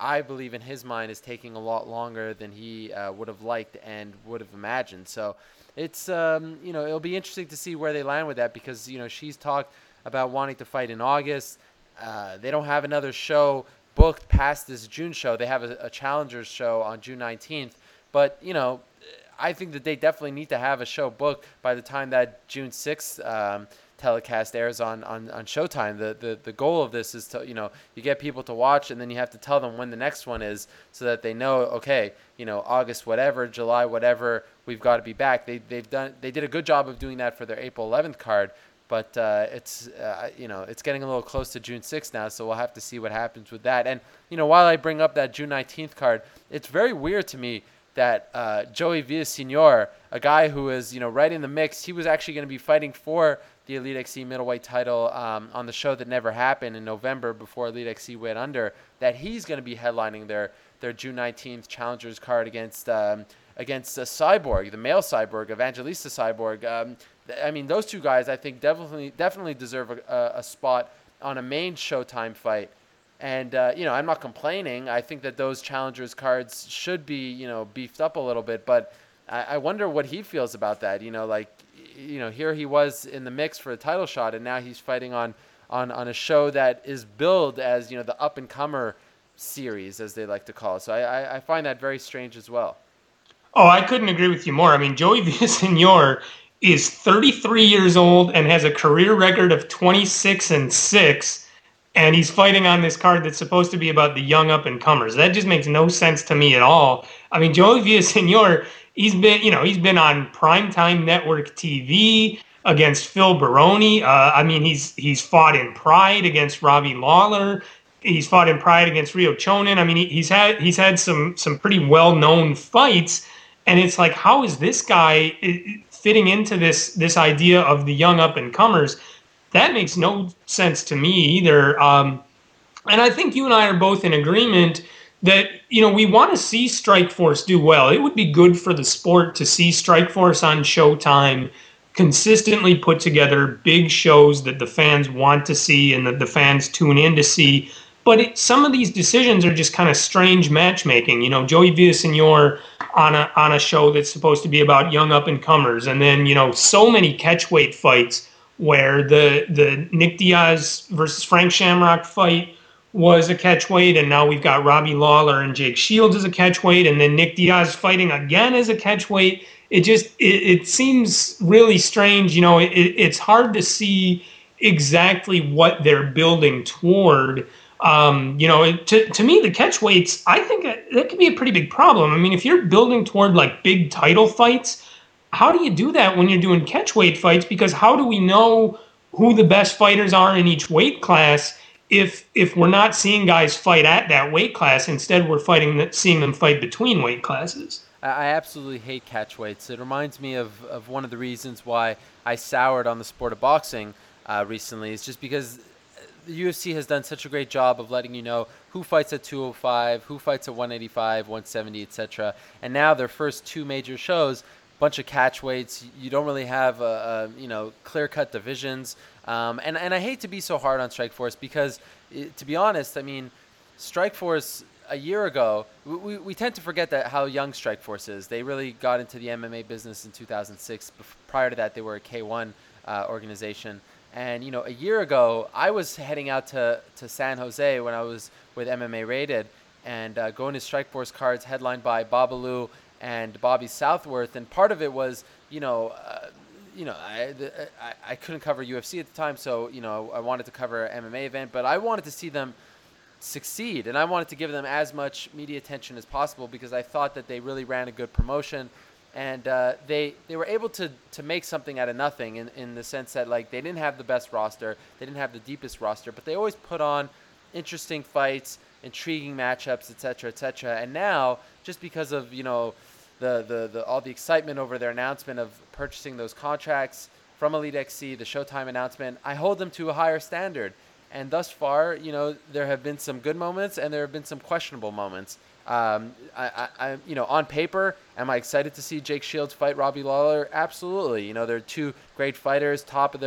I believe in his mind is taking a lot longer than he uh, would have liked and would have imagined. So it's um, you know it'll be interesting to see where they land with that, because you know she's talked about wanting to fight in August. Uh, they don't have another show booked past this June show. They have a, a Challengers show on June nineteenth, but you know I think that they definitely need to have a show booked by the time that June sixth um, telecast airs on, on, on Showtime. The, the the goal of this is to, you know, you get people to watch, and then you have to tell them when the next one is, so that they know, okay, you know, August whatever, July whatever, we've got to be back. They they've done they did a good job of doing that for their April eleventh card, but uh, it's uh, you know it's getting a little close to June sixth now, so we'll have to see what happens with that. And you know, while I bring up that June nineteenth card, it's very weird to me that uh, Joey Villasenor, a guy who is, you know, right in the mix, he was actually going to be fighting for the Elite X C middleweight title um, on the show that never happened in November before Elite X C went under, that he's going to be headlining their their June nineteenth Challengers card against um, against a Cyborg, the male Cyborg, Evangelista Cyborg. Um, I mean, those two guys, I think, definitely definitely deserve a, a spot on a main Showtime fight. And, uh, you know, I'm not complaining. I think that those Challengers cards should be, you know, beefed up a little bit. But I, I wonder what he feels about that. You know, like, you know, here he was in the mix for a title shot, and now he's fighting on, on, on a show that is billed as, you know, the up-and-comer series, as they like to call it. So I, I, I find that very strange as well. Oh, I couldn't agree with you more. I mean, Joey Villasenor is thirty-three years old and has a career record of twenty-six and six. And he's fighting on this card that's supposed to be about the young up-and-comers. That just makes no sense to me at all. I mean, Joey Villasenor, he's been, you know, he's been on Primetime Network T V against Phil Baroni. Uh, I mean, he's he's fought in Pride against Robbie Lawler. He's fought in Pride against Rio Chonin. I mean, he, he's had he's had some some pretty well-known fights. And it's like, how is this guy fitting into this this idea of the young up-and-comers? That makes no sense to me either. Um, and I think you and I are both in agreement that, you know, we want to see Strikeforce do well. It would be good for the sport to see Strikeforce on Showtime consistently put together big shows that the fans want to see and that the fans tune in to see. But it, some of these decisions are just kind of strange matchmaking. You know, Joey Villasenor on a, on a show that's supposed to be about young up-and-comers. And then, you know, so many catchweight fights where the the Nick Diaz versus Frank Shamrock fight was a catchweight, and now we've got Robbie Lawler and Jake Shields as a catchweight, and then Nick Diaz fighting again as a catchweight. It just it, it seems really strange. You know, it, it's hard to see exactly what they're building toward. Um, you know, it, to to me, the catchweights, I think that, that could be a pretty big problem. I mean, if you're building toward like big title fights, how do you do that when you're doing catchweight fights? Because how do we know who the best fighters are in each weight class if if we're not seeing guys fight at that weight class? Instead, we're fighting seeing them fight between weight classes. I absolutely hate catchweights. It reminds me of, of one of the reasons why I soured on the sport of boxing uh, recently. It's just because the U F C has done such a great job of letting you know who fights at two oh five, who fights at one eighty-five, one seventy, et cetera. And now their first two major shows, bunch of catchweights. You don't really have a, a you know clear-cut divisions, um, and and I hate to be so hard on Strikeforce because, it, to be honest, I mean, Strikeforce a year ago, we, we tend to forget that how young Strikeforce is. They really got into the M M A business in two thousand six. Prior to that, they were a K one uh, organization. And you know, a year ago, I was heading out to to San Jose when I was with M M A Rated, and uh, going to Strikeforce cards headlined by Babalu and Bobby Southworth, and part of it was, you know, uh, you know, I, I I couldn't cover U F C at the time, so you know, I wanted to cover an M M A event, but I wanted to see them succeed, and I wanted to give them as much media attention as possible because I thought that they really ran a good promotion, and uh, they they were able to to make something out of nothing in in the sense that like they didn't have the best roster, they didn't have the deepest roster, but they always put on interesting fights, intriguing matchups, et cetera, et cetera. And now, just because of you know. The, the, the all the excitement over their announcement of purchasing those contracts from Elite X C, the Showtime announcement, I hold them to a higher standard. And thus far, you know, there have been some good moments and there have been some questionable moments. Um, I, I, I, you know, on paper, am I excited to see Jake Shields fight Robbie Lawler? Absolutely. You know, they're two great fighters, top of their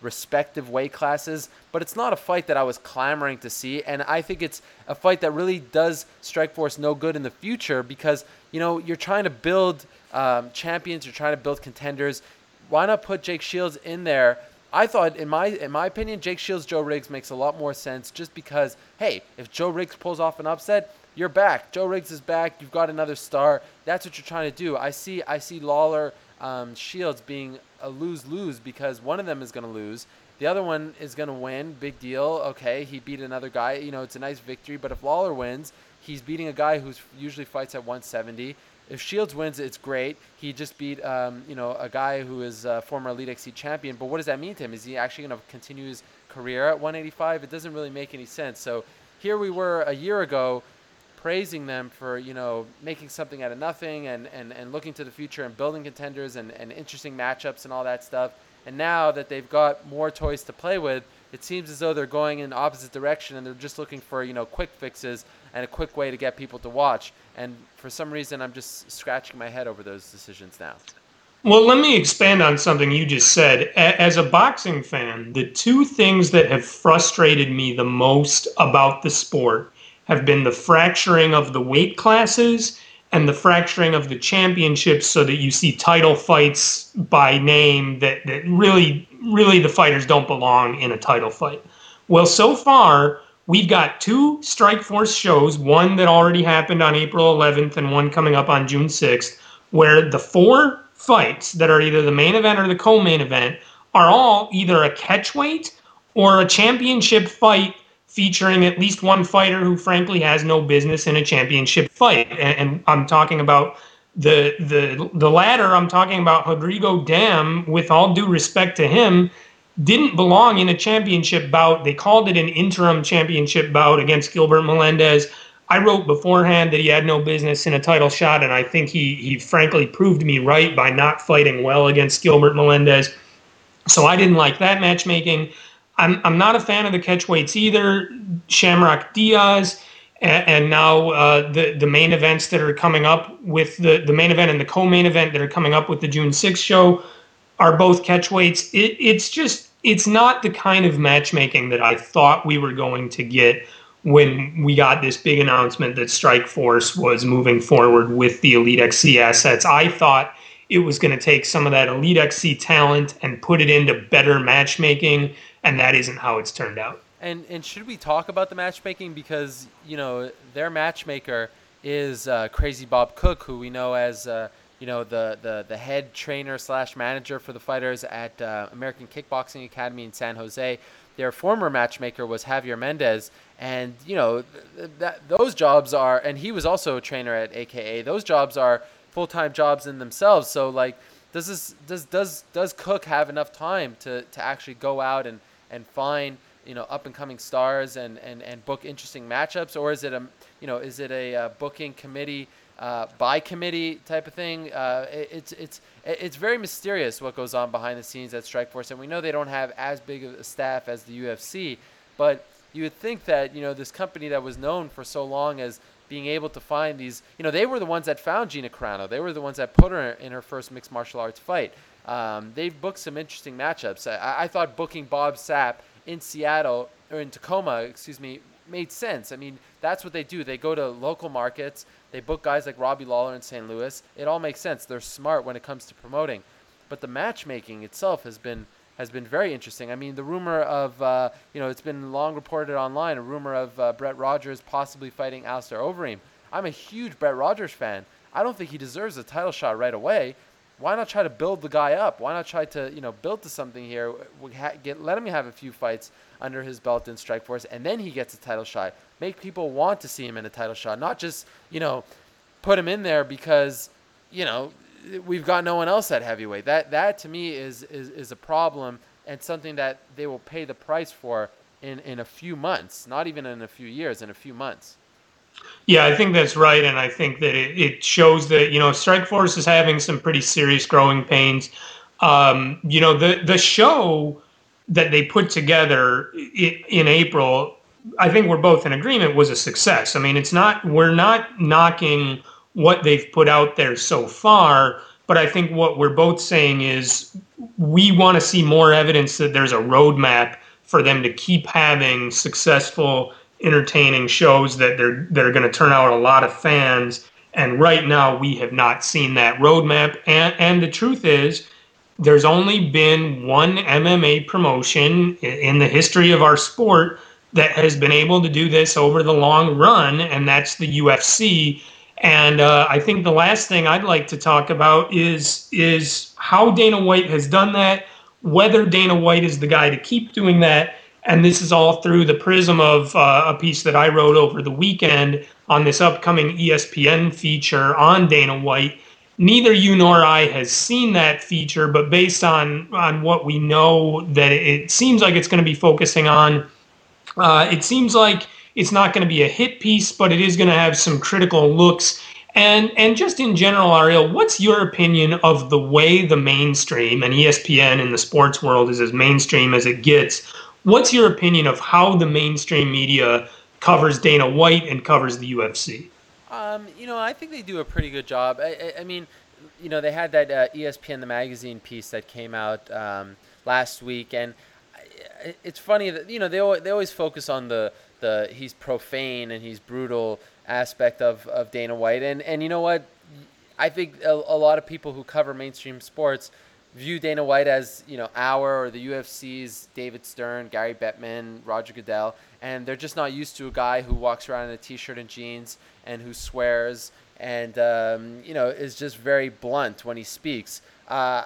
respective weight classes, but it's not a fight that I was clamoring to see. And I think it's a fight that really does Strikeforce no good in the future because, you know, you're trying to build um, champions, you're trying to build contenders. Why not put Jake Shields in there? I thought, in my in my opinion, Jake Shields, Joe Riggs makes a lot more sense just because, hey, if Joe Riggs pulls off an upset, you're back. Joe Riggs is back. You've got another star. That's what you're trying to do. I see I see Lawler um, Shields being a lose-lose because one of them is going to lose. The other one is going to win. Big deal. Okay, he beat another guy. You know, it's a nice victory. But if Lawler wins, he's beating a guy who usually fights at one seventy. If Shields wins, it's great. He just beat, um, you know, a guy who is a former Elite X C champion. But what does that mean to him? Is he actually going to continue his career at one eighty-five? It doesn't really make any sense. So here we were a year ago praising them for, you know, making something out of nothing and, and, and looking to the future and building contenders and, and interesting matchups and all that stuff. And now that they've got more toys to play with, it seems as though they're going in the opposite direction and they're just looking for, you know, quick fixes and a quick way to get people to watch. And for some reason, I'm just scratching my head over those decisions now. Well, let me expand on something you just said. As a boxing fan, the two things that have frustrated me the most about the sport have been the fracturing of the weight classes and the fracturing of the championships so that you see title fights by name that, that really, really the fighters don't belong in a title fight. Well, so far, we've got two Strikeforce shows, one that already happened on April eleventh and one coming up on June sixth, where the four fights that are either the main event or the co-main event are all either a catchweight or a championship fight featuring at least one fighter who frankly has no business in a championship fight. And, and I'm talking about the the the latter, I'm talking about Rodrigo Dam, with all due respect to him, didn't belong in a championship bout. They called it an interim championship bout against Gilbert Melendez. I wrote beforehand that he had no business in a title shot, and I think he he frankly proved me right by not fighting well against Gilbert Melendez. So I didn't like that matchmaking. I'm I'm not a fan of the catchweights either. Shamrock Diaz, and, and now uh, the the main events that are coming up with the the main event and the co-main event that are coming up with the June sixth show are both catchweights. It, it's just it's not the kind of matchmaking that I thought we were going to get when we got this big announcement that Strikeforce was moving forward with the Elite X C assets. I thought it was going to take some of that Elite X C talent and put it into better matchmaking, and that isn't how it's turned out. And and should we talk about the matchmaking? Because, you know, their matchmaker is uh, Crazy Bob Cook, who we know as, uh, you know, the, the, the head trainer slash manager for the fighters at uh, American Kickboxing Academy in San Jose. Their former matchmaker was Javier Mendez. And, you know, th- that those jobs are, and he was also a trainer at A K A, those jobs are full-time jobs in themselves. So, like, does this does does does Cook have enough time to, to actually go out and, and find, you know, up-and-coming stars and, and, and book interesting matchups? Or is it a, you know, is it a uh, booking committee uh, by committee type of thing? Uh, it, it's it's it's very mysterious what goes on behind the scenes at Strikeforce, and we know they don't have as big of a staff as the U F C, but you would think that, you know, this company that was known for so long as being able to find these, you know, they were the ones that found Gina Carano. They were the ones that put her in her first mixed martial arts fight. Um, they've booked some interesting matchups. I, I thought booking Bob Sapp in Seattle, or in Tacoma, excuse me, made sense. I mean, that's what they do. They go to local markets. They book guys like Robbie Lawler in Saint Louis. It all makes sense. They're smart when it comes to promoting. But the matchmaking itself has been has been very interesting. I mean, the rumor of, uh, you know, it's been long reported online, a rumor of uh, Brett Rogers possibly fighting Alistair Overeem. I'm a huge Brett Rogers fan. I don't think he deserves a title shot right away. Why not try to build the guy up? Why not try to, you know, build to something here? We ha- get let him have a few fights under his belt in Strikeforce, and then he gets a title shot. Make people want to see him in a title shot, not just, you know, put him in there because, you know, we've got no one else at heavyweight. That that to me is is, is a problem and something that they will pay the price for in, in a few months, not even in a few years, in a few months. Yeah, I think that's right, and I think that it, it shows that, you know, Strikeforce is having some pretty serious growing pains. Um, you know, the the show that they put together in, in April, I think we're both in agreement, was a success. I mean, it's not we're not knocking what they've put out there so far, but I think what we're both saying is we want to see more evidence that there's a roadmap for them to keep having successful, entertaining shows that they're that are going to turn out a lot of fans. And right now, we have not seen that roadmap. And and the truth is, there's only been one M M A promotion in the history of our sport that has been able to do this over the long run, and that's the U F C. And uh, I think the last thing I'd like to talk about is is how Dana White has done that, whether Dana White is the guy to keep doing that. And this is all through the prism of uh, a piece that I wrote over the weekend on this upcoming E S P N feature on Dana White. Neither you nor I has seen that feature, but based on, on what we know that it seems like it's going to be focusing on, uh, it seems like it's not going to be a hit piece, but it is going to have some critical looks. And and just in general, Ariel, what's your opinion of the way the mainstream, and E S P N in the sports world is as mainstream as it gets, what's your opinion of how the mainstream media covers Dana White and covers the U F C? Um, you know, I think they do a pretty good job. I, I, I mean, you know, they had that uh, E S P N The Magazine piece that came out um, last week, and I, it's funny that, you know, they always, they always focus on the, the he's profane and he's brutal aspect of, of Dana White. And, and you know what? I think a, a lot of people who cover mainstream sports view Dana White as, you know, our or the U F C's David Stern, Gary Bettman, Roger Goodell, and they're just not used to a guy who walks around in a T-shirt and jeans and who swears and, um, you know, is just very blunt when he speaks. Uh,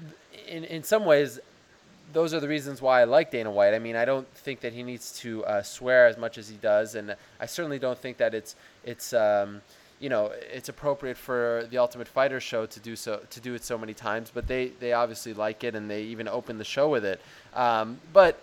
in, in some ways, those are the reasons why I like Dana White. I mean, I don't think that he needs to uh, swear as much as he does, and I certainly don't think that it's it's um, you know, it's appropriate for the Ultimate Fighter show to do so to do it so many times. But they they obviously like it, and they even open the show with it. Um, but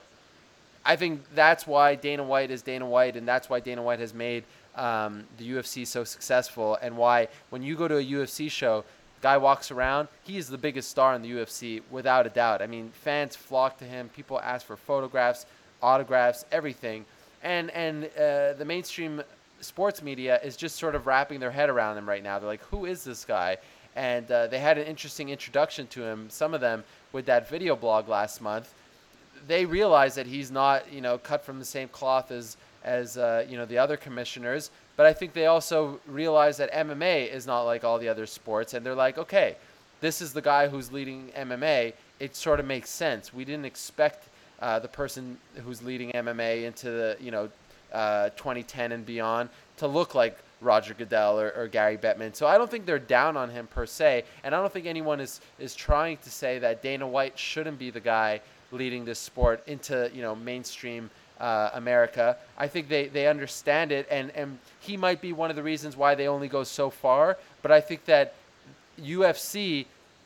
I think that's why Dana White is Dana White, and that's why Dana White has made um, the U F C so successful, and why when you go to a U F C show, guy walks around, he is the biggest star in the U F C without a doubt. I mean, fans flock to him. People ask for photographs, autographs, everything. And and uh, the mainstream sports media is just sort of wrapping their head around him right now. They're like, who is this guy? And uh, they had an interesting introduction to him, some of them, with that video blog last month. They realize that he's not, you know, cut from the same cloth as, as uh, you know, the other commissioners. But I think they also realize that M M A is not like all the other sports. And they're like, okay, this is the guy who's leading M M A. It sort of makes sense. We didn't expect uh, the person who's leading M M A into the, you know, uh, twenty ten and beyond to look like Roger Goodell or, or Gary Bettman. So I don't think they're down on him per se. And I don't think anyone is, is trying to say that Dana White shouldn't be the guy leading this sport into, you know, mainstream uh, America. I think they, they understand it, and, and he might be one of the reasons why they only go so far. But I think that U F C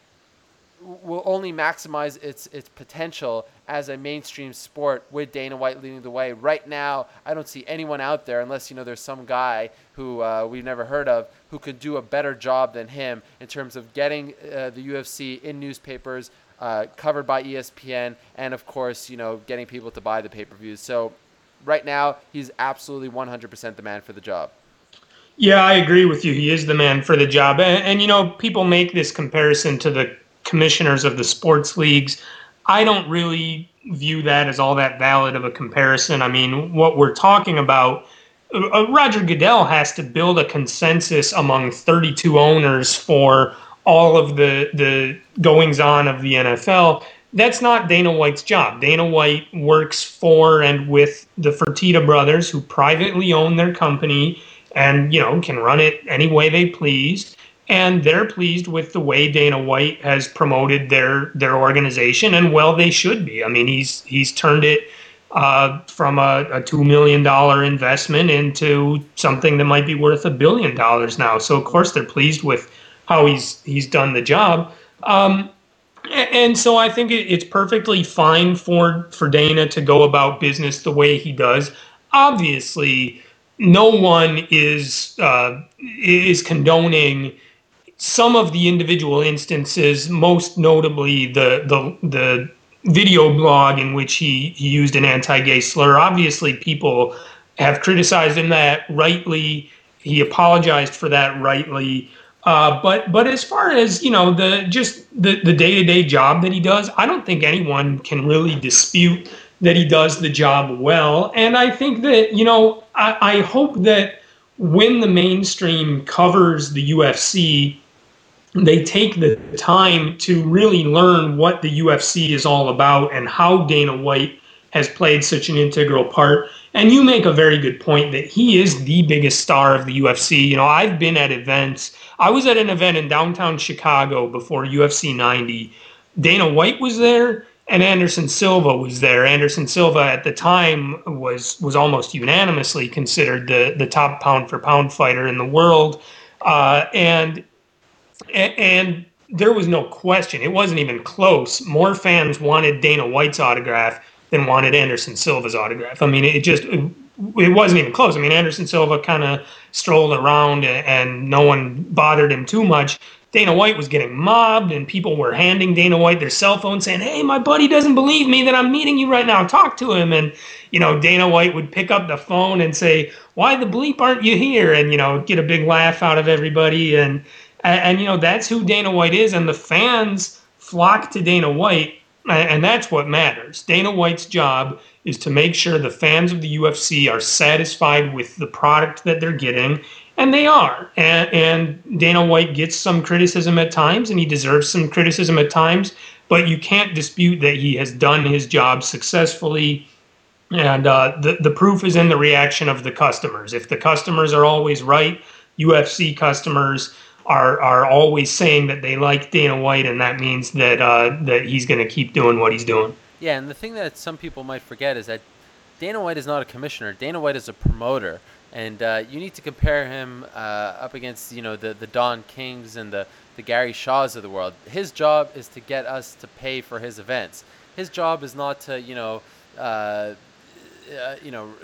will only maximize its its potential as a mainstream sport with Dana White leading the way. Right now, I don't see anyone out there, unless, you know, there's some guy who uh, we've never heard of, who could do a better job than him in terms of getting uh, the U F C in newspapers, uh, covered by E S P N, and of course, you know, getting people to buy the pay-per-views. So right now, he's absolutely one hundred percent the man for the job. Yeah, I agree with you. He is the man for the job. And, and you know, people make this comparison to the commissioners of the sports leagues. I don't really view that as all that valid of a comparison. I mean, what we're talking about, uh, Roger Goodell has to build a consensus among thirty-two owners for all of the the goings on of the N F L. That's not Dana White's job. Dana White works for and with the Fertitta brothers, who privately own their company and, you know, can run it any way they please. And they're pleased with the way Dana White has promoted their their organization, and well, they should be. I mean, he's he's turned it uh, from a, a two million dollar investment into something that might be worth a billion dollars now. So of course they're pleased with how he's he's done the job. Um, and so I think it, it's perfectly fine for for Dana to go about business the way he does. Obviously, no one is uh, is condoning some of the individual instances, most notably the the the video blog in which he, he used an anti-gay slur. Obviously, people have criticized him that rightly. He apologized for that rightly. Uh, but but as far as you know, the just the the day to day job that he does, I don't think anyone can really dispute that he does the job well. And I think that you know, I, I hope that when the mainstream covers the U F C, they take the time to really learn what the U F C is all about and how Dana White has played such an integral part. And you make a very good point that he is the biggest star of the U F C. You know, I've been at events. I was at an event in downtown Chicago before U F C ninety. Dana White was there and Anderson Silva was there. Anderson Silva at the time was was almost unanimously considered the the top pound for pound fighter in the world. Uh, and and there was no question. It wasn't even close. More fans wanted Dana White's autograph than wanted Anderson Silva's autograph. I mean, it just it, it wasn't even close. I mean, Anderson Silva kind of strolled around and, and no one bothered him too much. Dana White was getting mobbed and people were handing Dana White their cell phone saying, "Hey, my buddy doesn't believe me that I'm meeting you right now. Talk to him." And, you know, Dana White would pick up the phone and say, "Why the bleep aren't you here?" And, you know, get a big laugh out of everybody. And, and, and you know, that's who Dana White is. And the fans flock to Dana White. And that's what matters. Dana White's job is to make sure the fans of the U F C are satisfied with the product that they're getting, and they are. And, and Dana White gets some criticism at times, and he deserves some criticism at times, but you can't dispute that he has done his job successfully. And uh, the, the proof is in the reaction of the customers. If the customers are always right, U F C customers are are always saying that they like Dana White, and that means that uh, that he's going to keep doing what he's doing. Yeah, and the thing that some people might forget is that Dana White is not a commissioner. Dana White is a promoter, and uh, you need to compare him uh, up against you know the the Don Kings and the the Gary Shaws of the world. His job is to get us to pay for his events. His job is not to you know. Uh, Uh, you know,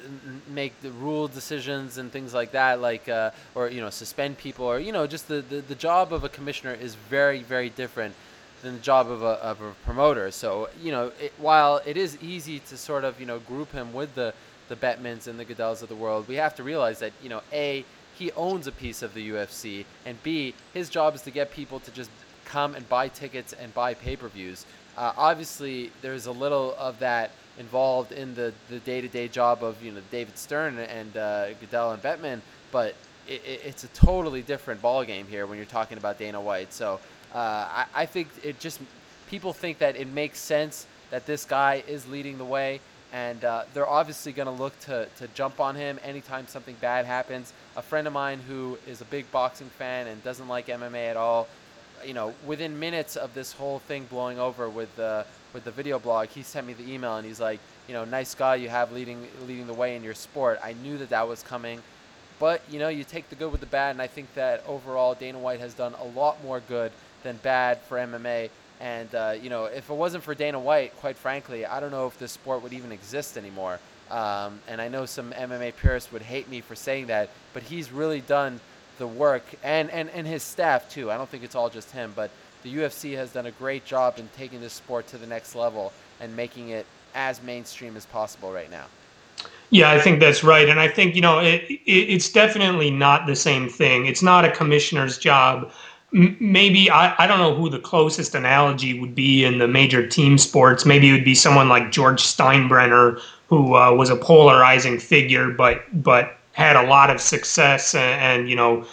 make the rule decisions and things like that, like, uh, or, you know, suspend people, or, you know, just the, the, the job of a commissioner is very, very different than the job of a, of a promoter. So, you know, it, while it is easy to sort of, you know, group him with the, the Bettmans and the Goodells of the world, we have to realize that, you know, A, he owns a piece of the U F C, and B, his job is to get people to just come and buy tickets and buy pay-per-views. Uh, obviously, there's a little of that involved in the, the day-to-day job of, you know, David Stern and uh, Goodell and Bettman, but it, it, it's a totally different ballgame here when you're talking about Dana White. So uh, I, I think it just, people think that it makes sense that this guy is leading the way, and uh, they're obviously going to look to to jump on him anytime something bad happens. A friend of mine who is a big boxing fan and doesn't like M M A at all, you know, within minutes of this whole thing blowing over with the with the video blog, he sent me the email and he's like, you know, nice guy you have leading leading the way in your sport. I knew that that was coming, but you know, you take the good with the bad, and I think that overall Dana White has done a lot more good than bad for M M A. And uh, you know, if it wasn't for Dana White, quite frankly, I don't know if this sport would even exist anymore. Um, and I know some M M A purists would hate me for saying that, but he's really done the work, and, and, and his staff too. I don't think it's all just him, but the U F C has done a great job in taking this sport to the next level and making it as mainstream as possible right now. Yeah, I think that's right. And I think, you know, it, it, it's definitely not the same thing. It's not a commissioner's job. M- maybe, I, I don't know who the closest analogy would be in the major team sports. Maybe it would be someone like George Steinbrenner, who uh, was a polarizing figure, but but had a lot of success and, and you know,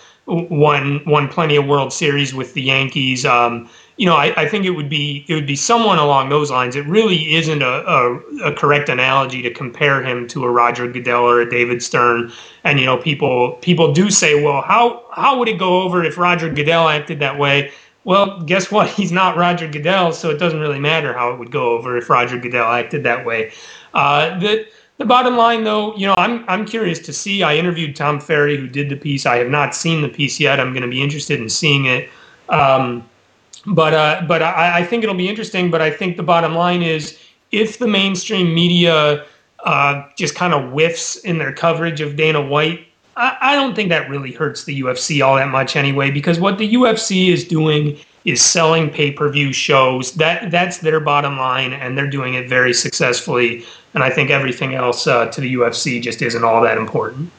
won won plenty of World Series with the Yankees. Um, you know, I, I think it would be it would be someone along those lines. It really isn't a, a, a correct analogy to compare him to a Roger Goodell or a David Stern. And you know, people people do say, well, how how would it go over if Roger Goodell acted that way? Well, guess what? He's not Roger Goodell, so it doesn't really matter how it would go over if Roger Goodell acted that way. Uh, the The bottom line, though, you know, I'm I'm curious to see. I interviewed Tom Ferry, who did the piece. I have not seen the piece yet. I'm going to be interested in seeing it. Um, but uh, but I, I think it'll be interesting. But I think the bottom line is, if the mainstream media uh, just kind of whiffs in their coverage of Dana White, I, I don't think that really hurts the U F C all that much anyway. Because what the U F C is doing is selling pay-per-view shows. That that's their bottom line, and they're doing it very successfully. And I think everything else uh, to the U F C just isn't all that important.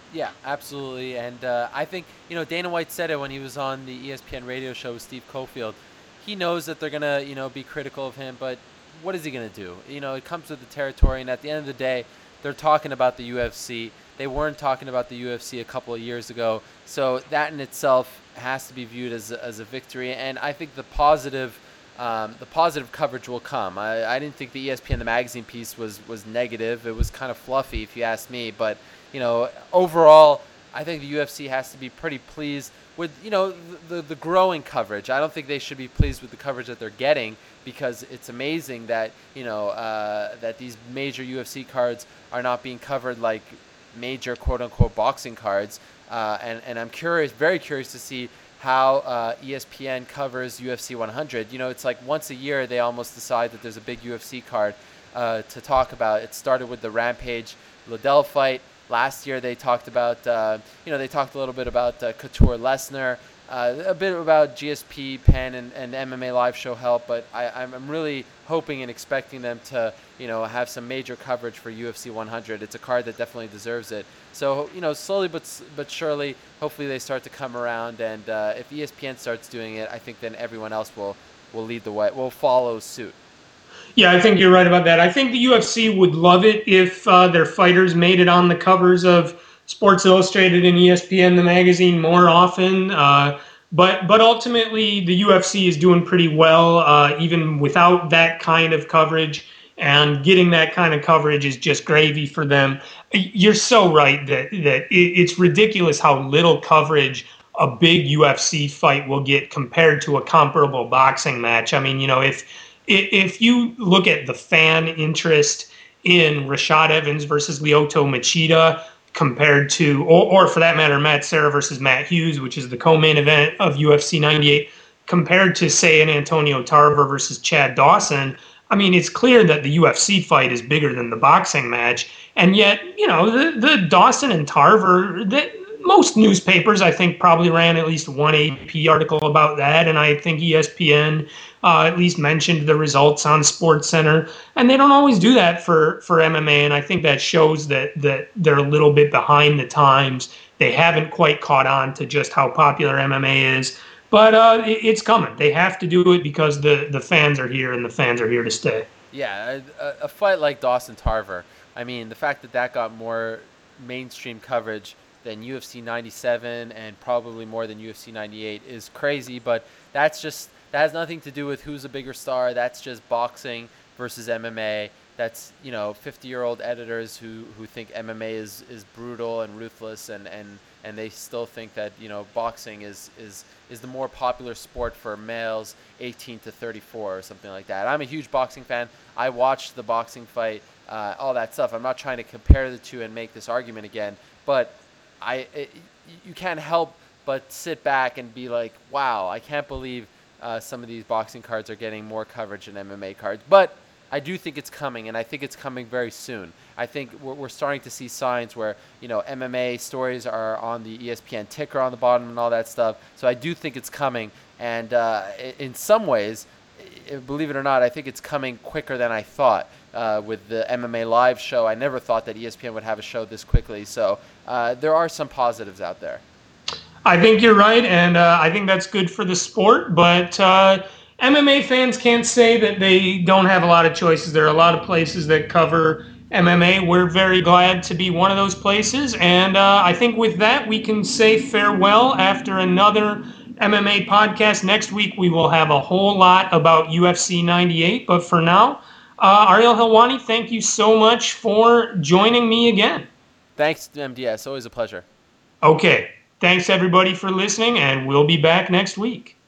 Yeah, absolutely. And uh, I think, you know, Dana White said it when he was on the E S P N radio show with Steve Cofield. He knows that they're going to, you know, be critical of him, but what is he going to do? You know, it comes with the territory, and at the end of the day, they're talking about the U F C. They weren't talking about the U F C a couple of years ago. So that in itself has to be viewed as a, as a victory. And I think the positive um, the positive coverage will come. I, I didn't think the E S P N, the magazine piece was, was negative. It was kind of fluffy, if you ask me. But, you know, overall, I think the U F C has to be pretty pleased with, you know, the, the, the growing coverage. I don't think they should be pleased with the coverage that they're getting, because it's amazing that, you know, uh, that these major U F C cards are not being covered like major quote-unquote boxing cards. Uh, and, and I'm curious, very curious to see how uh, E S P N covers U F C one hundred. You know, it's like once a year they almost decide that there's a big U F C card uh, to talk about. It started with the Rampage Liddell fight. Last year they talked about, uh, you know, they talked a little bit about uh, Couture Lesnar, uh, a bit about G S P, Penn, and, and M M A Live Show help, but I, I'm really hoping and expecting them to, you know, have some major coverage for U F C one hundred. It's a card that definitely deserves it. So, you know, slowly but but surely, hopefully they start to come around, and uh, if E S P N starts doing it, I think then everyone else will, will lead the way, will follow suit. Yeah, I think you're right about that. I think the U F C would love it if uh, their fighters made it on the covers of Sports Illustrated and E S P N, the magazine, more often. Uh, but but ultimately, the U F C is doing pretty well, uh, even without that kind of coverage. And getting that kind of coverage is just gravy for them. You're so right that that it's ridiculous how little coverage a big U F C fight will get compared to a comparable boxing match. I mean, you know, if if you look at the fan interest in Rashad Evans versus Lyoto Machida compared to, or, or for that matter, Matt Serra versus Matt Hughes, which is the co-main event of U F C ninety-eight, compared to, say, an Antonio Tarver versus Chad Dawson, I mean, it's clear that the U F C fight is bigger than the boxing match. And yet, you know, the, the Dawson and Tarver, the, most newspapers, I think, probably ran at least one A P article about that. And I think E S P N uh, at least mentioned the results on SportsCenter. And they don't always do that for, for M M A. And I think that shows that, that they're a little bit behind the times. They haven't quite caught on to just how popular M M A is. But uh, it, it's coming. They have to do it because the, the fans are here, and the fans are here to stay. Yeah, a, a fight like Dawson Tarver, I mean, the fact that that got more mainstream coverage than U F C ninety-seven and probably more than U F C ninety-eight is crazy, but that's just, that has nothing to do with who's a bigger star. That's just boxing versus M M A. That's, you know, fifty-year-old editors who, who think M M A is, is brutal and ruthless, and, and, and they still think that, you know, boxing is, is, is the more popular sport for males eighteen to thirty-four or something like that. I'm a huge boxing fan. I watched the boxing fight, uh, all that stuff. I'm not trying to compare the two and make this argument again, but I it, you can't help but sit back and be like, wow, I can't believe uh, some of these boxing cards are getting more coverage than M M A cards. But I do think it's coming, and I think it's coming very soon. I think we're, we're starting to see signs where, you know, M M A stories are on the E S P N ticker on the bottom and all that stuff. So I do think it's coming, and uh, in some ways, believe it or not, I think it's coming quicker than I thought. Uh, with the M M A Live show, I never thought that E S P N would have a show this quickly. So uh, there are some positives out there. I think you're right, and uh, I think that's good for the sport. But uh, M M A fans can't say that they don't have a lot of choices. There are a lot of places that cover M M A. We're very glad to be one of those places. And uh, I think with that, we can say farewell after another M M A podcast. Next week, we will have a whole lot about U F C ninety-eight. But for now, uh, Ariel Helwani, thank you so much for joining me again. Thanks, M D S. Always a pleasure. Okay. Thanks, everybody, for listening, and we'll be back next week.